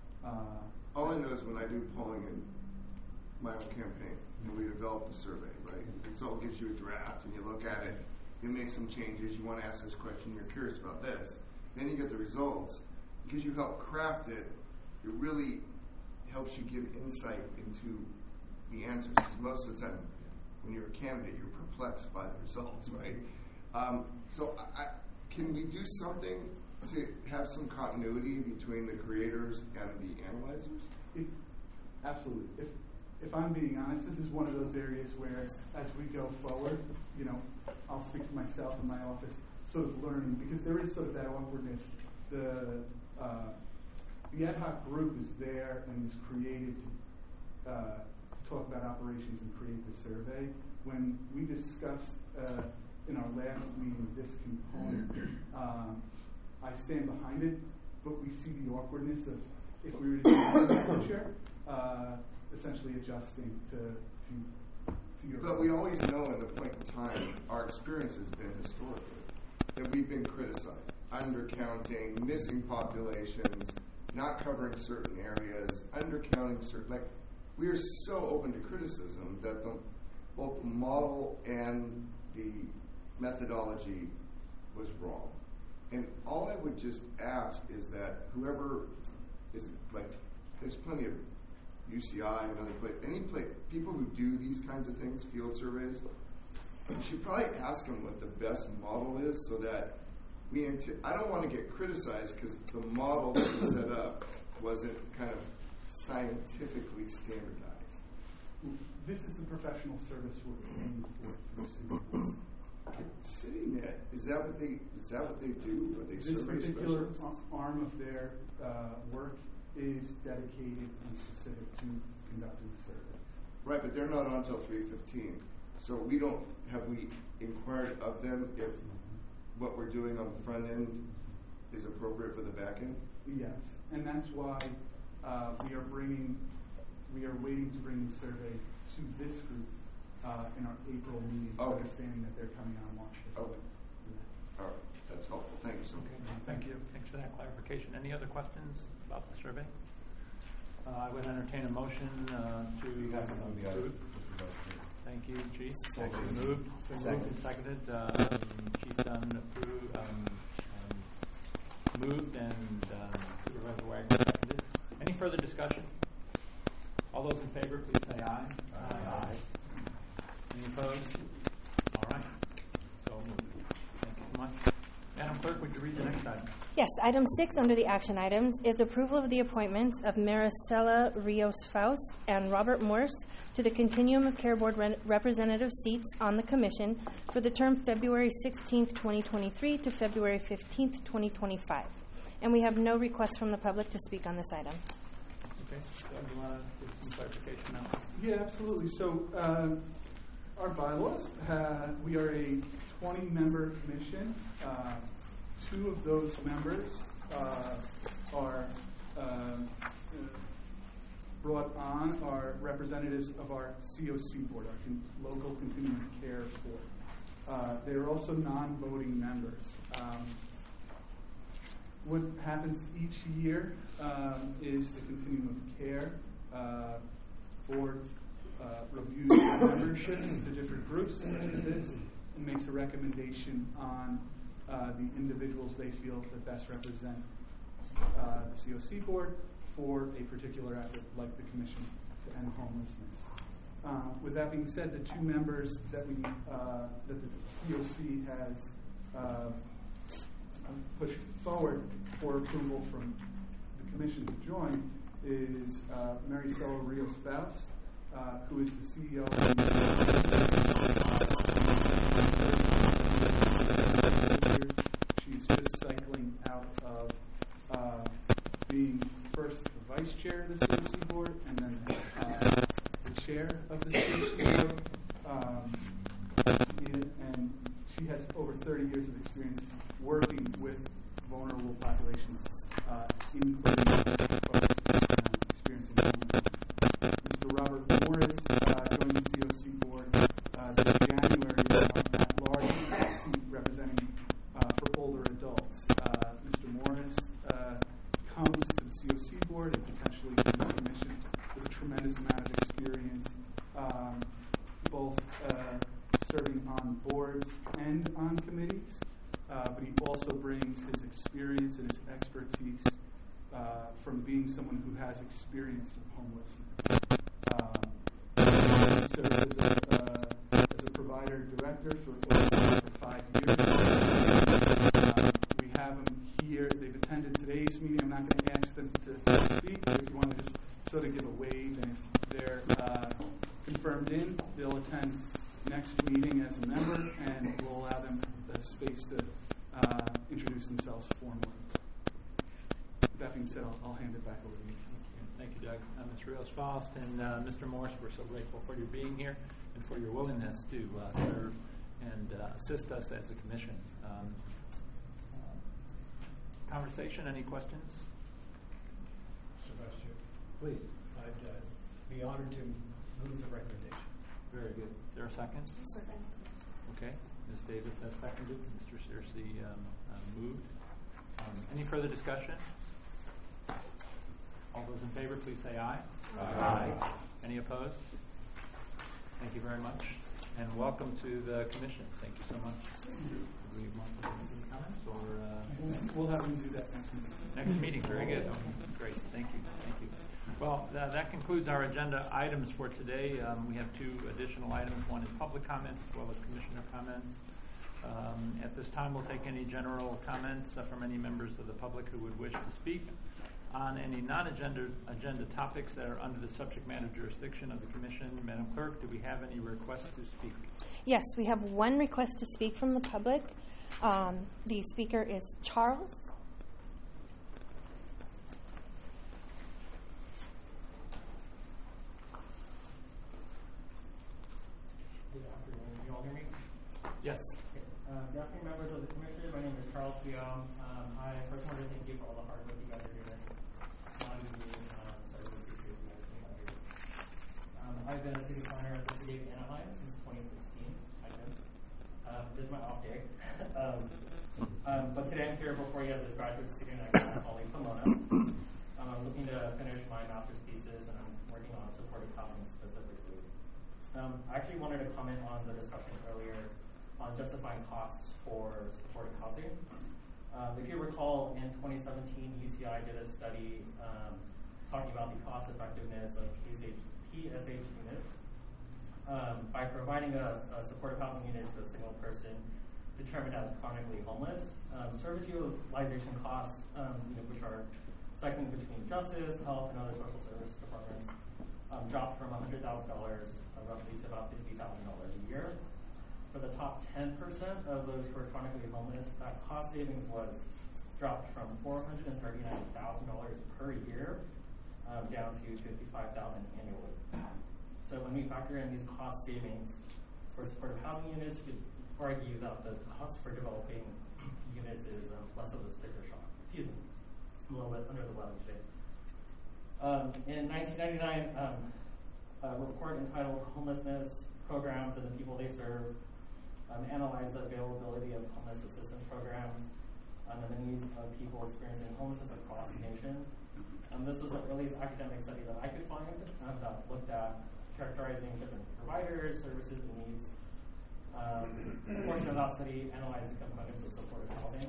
Uh, All I know is when I do polling in my own campaign, and we develop the survey, right? And so it gives you a draft, and you look at it, you make some changes, you want to ask this question, you're curious about this. Then you get the results. Because you help craft it, it really helps you give insight into the answers. Because most of the time, when you're a candidate, you're perplexed by the results, right? Um, so I, I, can we do something to have some continuity between the creators and the analyzers? It, absolutely. If if I'm being honest, this is one of those areas where, as we go forward, you know, I'll speak for myself and my office, sort of learning, because there is sort of that awkwardness. The uh, the ad hoc group is there and is created to, uh, to talk about operations and create the survey. When we discussed uh, in our last meeting this component, um, I stand behind it, but we see the awkwardness of if we were to do the picture, uh, essentially adjusting to, to, to your. But we always know at the point in time, our experience has been historically that we've been criticized, undercounting, missing populations, not covering certain areas, undercounting certain. Like we are so open to criticism that the both the model and the methodology was wrong. And all I would just ask is that whoever is like, there's plenty of U C I and other place, any place, people who do these kinds of things, field surveys, you should probably ask them what the best model is so that we, int- I don't want to get criticized because the model that we set up wasn't kind of scientifically standardized. This is the professional service we're paying for through CityNet. CityNet, is that what they is that what they do? Are they this survey particular specialists? arm of their uh, work is dedicated and specific to conducting surveys. Right, but they're not on until three fifteen. So we don't have we inquired of them if what we're doing on the front end is appropriate for the back end? Yes, and that's why uh, we are bringing we are waiting to bring the survey to this group uh, in our April meeting, okay. understanding that they're coming on March fifth. Okay. All right, that's helpful. Thank you so much. Okay, thank you. Thanks for that clarification. Any other questions about the survey? Uh, I would entertain a motion uh, to approve. Thank you, Chief. Second. Moved, been Second. moved and seconded. Um, Chief Dunn approved, um, um, moved, and um, Supervisor Wagner seconded. Any further discussion? All those in favor, please say aye. Aye. Aye. Any opposed? All right. So moved. Thank you so much. Madam Clerk, would you read the next item? Yes, item six under the action items is approval of the appointments of Maricela Rios Faust and Robert Morse to the Continuum of Care Board re- representative seats on the Commission for the term February sixteenth, twenty twenty-three to February fifteenth, twenty twenty-five. And we have no requests from the public to speak on this item. Okay. Doug, you want to give some clarification now? Yeah, absolutely. So uh, our bylaws, uh, we are a twenty-member commission. Uh, two of those members uh, are uh, uh, brought on are representatives of our C O C board, our con- local continuum of care board. Uh, they are also non-voting members. Um, what happens each year um, is the continuum of care uh, board uh, reviews memberships to different groups such as this and makes a recommendation on uh, the individuals they feel that best represent uh, the C O C board for a particular effort like the Commission to End Homelessness. Uh, with that being said, the two members that we uh, that the C O C has uh, pushed forward for approval from the Commission to join is uh, Maricela Rios Faust, uh, who is the C E O of the She's just cycling out of uh, being first the vice chair of the C O C board, and then uh, the chair of the C O C board. Um, and she has over thirty years of experience working with vulnerable populations, uh, including folks uh, experiencing homelessness. Mister Robert Morris uh, joined the C O C board uh, this January uh, at large seat representing uh, for older adults. Uh, Mister Morris uh, comes to the C O C board and potentially to the commission with a tremendous amount of experience, um, both uh, serving on boards and on committees, uh, but he also brings his experience and his expertise uh, from being someone who has experienced homelessness. Um, he served as a, uh, as a provider director for, for five years. Uh, we have them here. They've attended today's meeting. I'm not going to ask them to speak, but if you want to just sort of give a wave, and if they're uh, confirmed in, they'll attend next meeting as a member, and we'll allow them the space to uh, introduce themselves formally. That being said, I'll, I'll hand it back over to you. Thank you, Doug. Uh, Miz Rios-Foth and uh, Mister Morris, we're so grateful for your being here and for your willingness to uh, serve and uh, assist us as a commission. Um, uh, conversation, any questions? Mister Vice Chair. Please. I'd uh, be honored to move the recommendation. Very good. Is there a second? Second. Okay. Miz Davis has seconded. Mister Searcy um, uh, moved. Um, any further discussion? All those in favor, please say aye. Aye. Aye. Any opposed? Thank you very much. And welcome to the commission. Thank you so much. Do we want to make any comments? Or, uh, we'll have them do that next meeting. Next meeting. Very good. Okay. Great. Thank you. Thank you. Well, uh, that concludes our agenda items for today. Um, we have two additional items. One is public comments as well as commissioner comments. Um, at this time, we'll take any general comments uh, from any members of the public who would wish to speak on any non-agenda agenda topics that are under the subject matter jurisdiction of the commission. Madam Clerk, do we have any requests to speak? Yes, we have one request to speak from the public. Um, the speaker is Charles. Good afternoon. Can you all hear me? Yes. Okay. Uh, good afternoon, members of the commission. My name is Charles Biom. Um, I first want to thank you for all the hard work you guys are doing on the meeting. Um, so I really appreciate you guys being out here. Um, I've been a city planner at the city of Anaheim since twenty sixteen. I know. Um, this is my off day. um, um, but today I'm here before you as a graduate student at my colleague Pomona. Um, I'm looking to finish my master's thesis, and I'm working on supportive housing specifically. Um, I actually wanted to comment on the discussion earlier on justifying costs for supportive housing. Um, if you recall, in twenty seventeen, U C I did a study um, talking about the cost effectiveness of P S H units. Um, by providing a, a supportive housing unit to a single person determined as chronically homeless, um, service utilization costs, um, you know, which are cycling between justice, health, and other social service departments, um, dropped from one hundred thousand dollars uh, roughly to about fifty thousand dollars a year. For the top ten percent of those who are chronically homeless, that cost savings was dropped from four hundred thirty-nine thousand dollars per year um, down to fifty-five thousand dollars annually. So when we factor in these cost savings for supportive housing units, we could argue that the cost for developing units is um, less of a sticker shock. Excuse me, I'm a little bit under the weather today. Um, in nineteen ninety-nine, um, a report entitled Homelessness Programs and the People They Serve Um, analyze the availability of homeless assistance programs um, and the needs of people experiencing homelessness across the nation. Um, this was the earliest academic study that I could find um, that looked at characterizing different providers, services, and needs. Um, a portion of that study analyzed the components of supportive housing.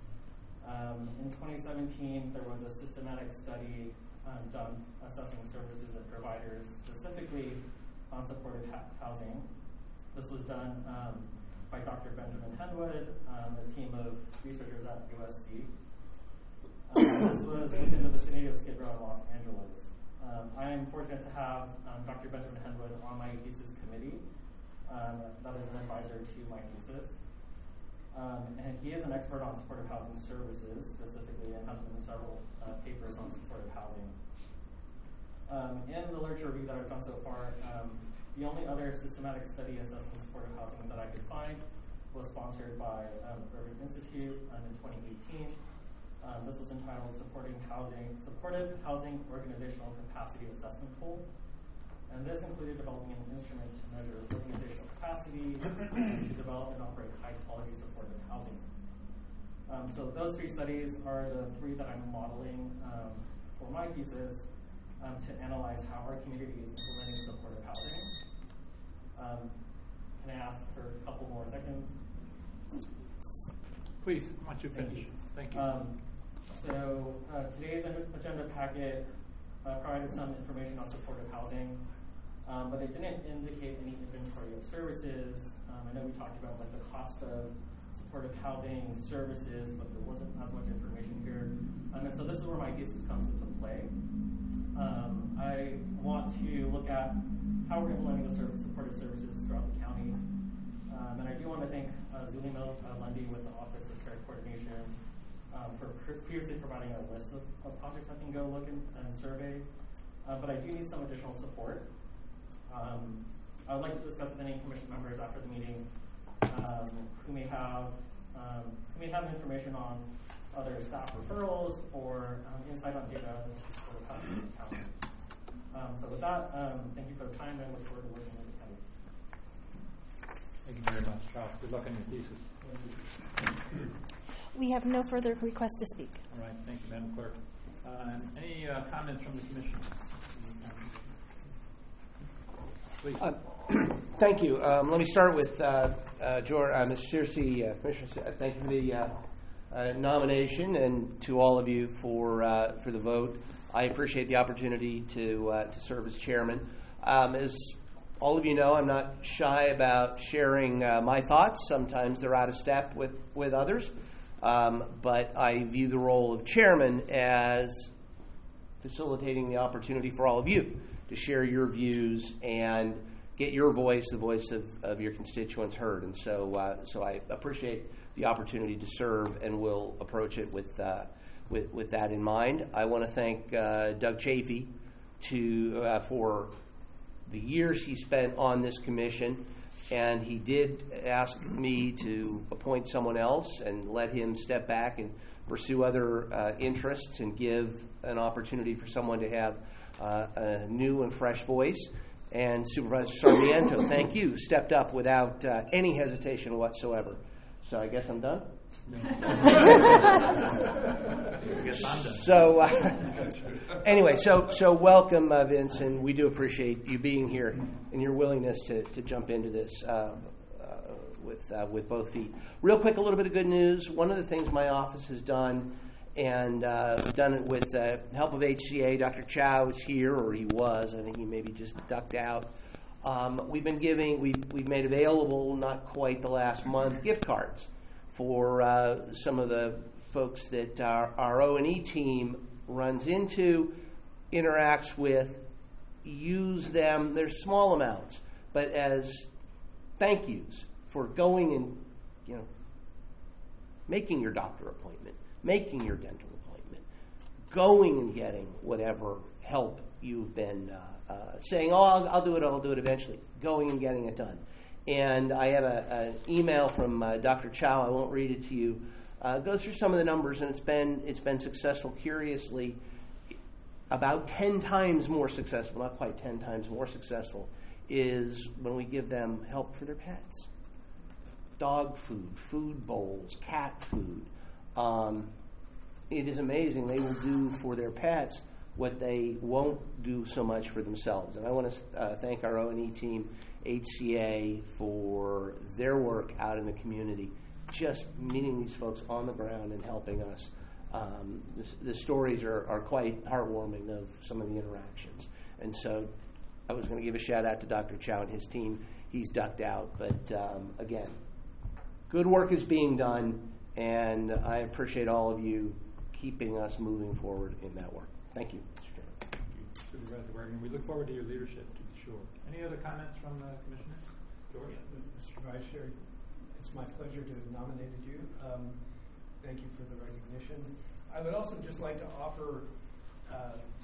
Um, in twenty seventeen, there was a systematic study um, done assessing services and providers specifically on supportive ha- housing. This was done um, by Doctor Benjamin Henwood, um, a team of researchers at U S C. Um, this was within the vicinity of Skid Row in Los Angeles. Um, I am fortunate to have um, Doctor Benjamin Henwood on my thesis committee. Um, that is an advisor to my thesis. Um, and he is an expert on supportive housing services specifically and has written several uh, papers on supportive housing. Um, in the literature review that I've done so far, um, the only other systematic study assessing supportive housing that I could find was sponsored by um, Urban Institute um, in twenty eighteen. Um, this was entitled Supporting Housing, Supportive Housing Organizational Capacity Assessment Tool. And this included developing an instrument to measure organizational capacity and to develop and operate high-quality supportive housing. Um, so those three studies are the three that I'm modeling um, for my thesis um, to analyze how our community is implementing supportive housing. Um, can I ask for a couple more seconds? Please, why don't you finish? Thank you. Thank you. Um, so uh, today's agenda packet uh, provided some information on supportive housing, um, but it didn't indicate any inventory of services. Um, I know we talked about like the cost of supportive housing services, but there wasn't as much information here. Um, and so this is where my thesis comes into play. Um, I want to look at how we're implementing the service, supportive services throughout the county. Um, and I do want to thank uh, Zuli Mil uh, Lundy with the Office of Care Coordination um, for pr- previously providing a list of, of projects I can go look in, and survey. Uh, but I do need some additional support. Um, I would like to discuss with any commission members after the meeting um, who may have um, who may have information on other staff referrals or um, insight on data into supportive housing in the county. Um, so with that, um, thank you for the time and look forward to working with the county. Thank you very much, Charles. Good luck on your thesis. We have no further requests to speak. All right. Thank you, Madam Clerk. Uh, any uh, comments from the Commission? Please. Uh, thank you. Um, let me start with uh, uh, George, uh, Miz Searcy, uh, Commissioner. Uh, thank you for the uh, uh, nomination, and to all of you for uh, for the vote. I appreciate the opportunity to uh, to serve as chairman. Um, as all of you know, I'm not shy about sharing uh, my thoughts. Sometimes they're out of step with with others, um, but I view the role of chairman as facilitating the opportunity for all of you to share your views and get your voice, the voice of, of your constituents, heard. And so, uh, so I appreciate the opportunity to serve, and will approach it with uh, with, with that in mind. I want to thank uh, Doug Chafee to uh, for the years he spent on this commission, and he did ask me to appoint someone else and let him step back and pursue other uh, interests and give an opportunity for someone to have uh, a new and fresh voice. And Supervisor Sarmiento, thank you, stepped up without uh, any hesitation whatsoever. So I guess I'm done? So uh, anyway, so so welcome, uh, Vince, and we do appreciate you being here and your willingness to, to jump into this uh, uh, with uh, with both feet. Real quick, a little bit of good news. One of the things my office has done, and uh, done it with the help of H C A. Doctor Chow is here, or he was. I think he maybe just ducked out. Um, we've been giving, we've, we've made available, not quite the last month, gift cards for uh, some of the folks that our, our O and E team runs into, interacts with, use them. They're small amounts, but as thank yous for going and, you know, making your doctor appointment, making your dental appointment, going and getting whatever help you've been uh, uh, saying, oh, I'll, I'll do it, I'll do it eventually, going and getting it done. And I have a, an email from uh, Doctor Chow. I won't read it to you. Uh, it goes through some of the numbers, and it's been it's been successful. Curiously, about ten times more successful, not quite ten times more successful, is when we give them help for their pets. Dog food, food bowls, cat food. Um, it is amazing. They will do for their pets what they won't do so much for themselves. And I want to uh, thank our O and E team, H C A, for their work out in the community, just meeting these folks on the ground and helping us. Um, the, the stories are, are quite heartwarming of some of the interactions. And so I was going to give a shout out to Doctor Chow and his team. He's ducked out. But um, again, good work is being done, and I appreciate all of you keeping us moving forward in that work. Thank you, Mister Chairman. Thank you, Supervisor Wagner. We look forward to your leadership, to be sure. Any other comments from the commissioners? George? Mister Vice Chair, it's my pleasure to have nominated you. Um, thank you for the recognition. I would also just like to offer uh,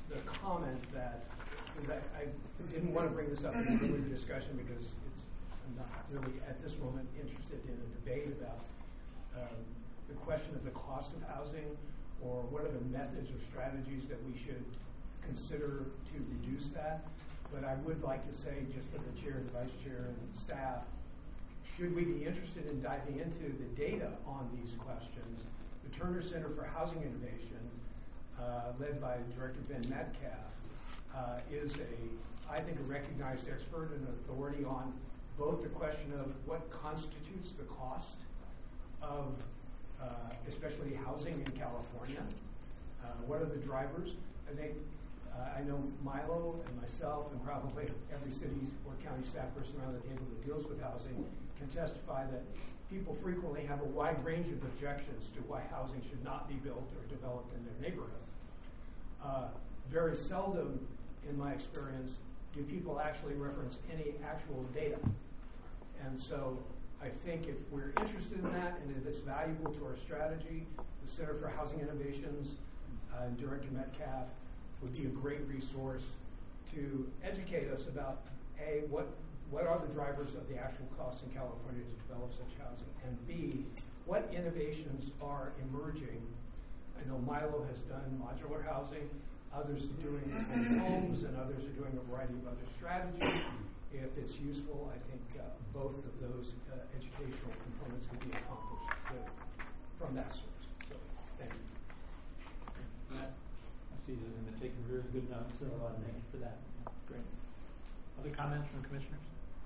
the comment that, because I, I didn't want to bring this up in the earlier discussion because it's, I'm not really at this moment interested in a debate about um, the question of the cost of housing or what are the methods or strategies that we should consider to reduce that. But I would like to say, just for the chair, the vice chair, and staff, should we be interested in diving into the data on these questions, the Turner Center for Housing Innovation, uh, led by Director Ben Metcalf, uh, is a, I think, a recognized expert and authority on both the question of what constitutes the cost of uh, especially housing in California, uh, what are the drivers. I think uh, I know Milo and myself and probably every city or county staff person around the table that deals with housing can testify that people frequently have a wide range of objections to why housing should not be built or developed in their neighborhood. Uh, very seldom, in my experience, do people actually reference any actual data. And so I think if we're interested in that and if it's valuable to our strategy, the Center for Housing Innovations uh, and Director Metcalf would be a great resource to educate us about, A, what what are the drivers of the actual costs in California to develop such housing, and B, what innovations are emerging. I know Milo has done modular housing, others are doing homes, and others are doing a variety of other strategies. If it's useful, I think uh, both of those uh, educational components could be accomplished with, from that source. So, thank you. Matt, I see that I'm taking really good notes, so uh, thank you for that. Great. Other comments from commissioners?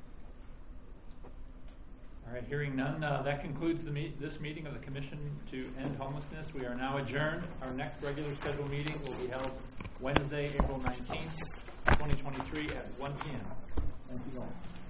All right, hearing none, uh, that concludes the meet, this meeting of the Commission to End Homelessness. We are now adjourned. Our next regular scheduled meeting will be held Wednesday, April nineteenth, twenty twenty-three at one p.m. Thank you all.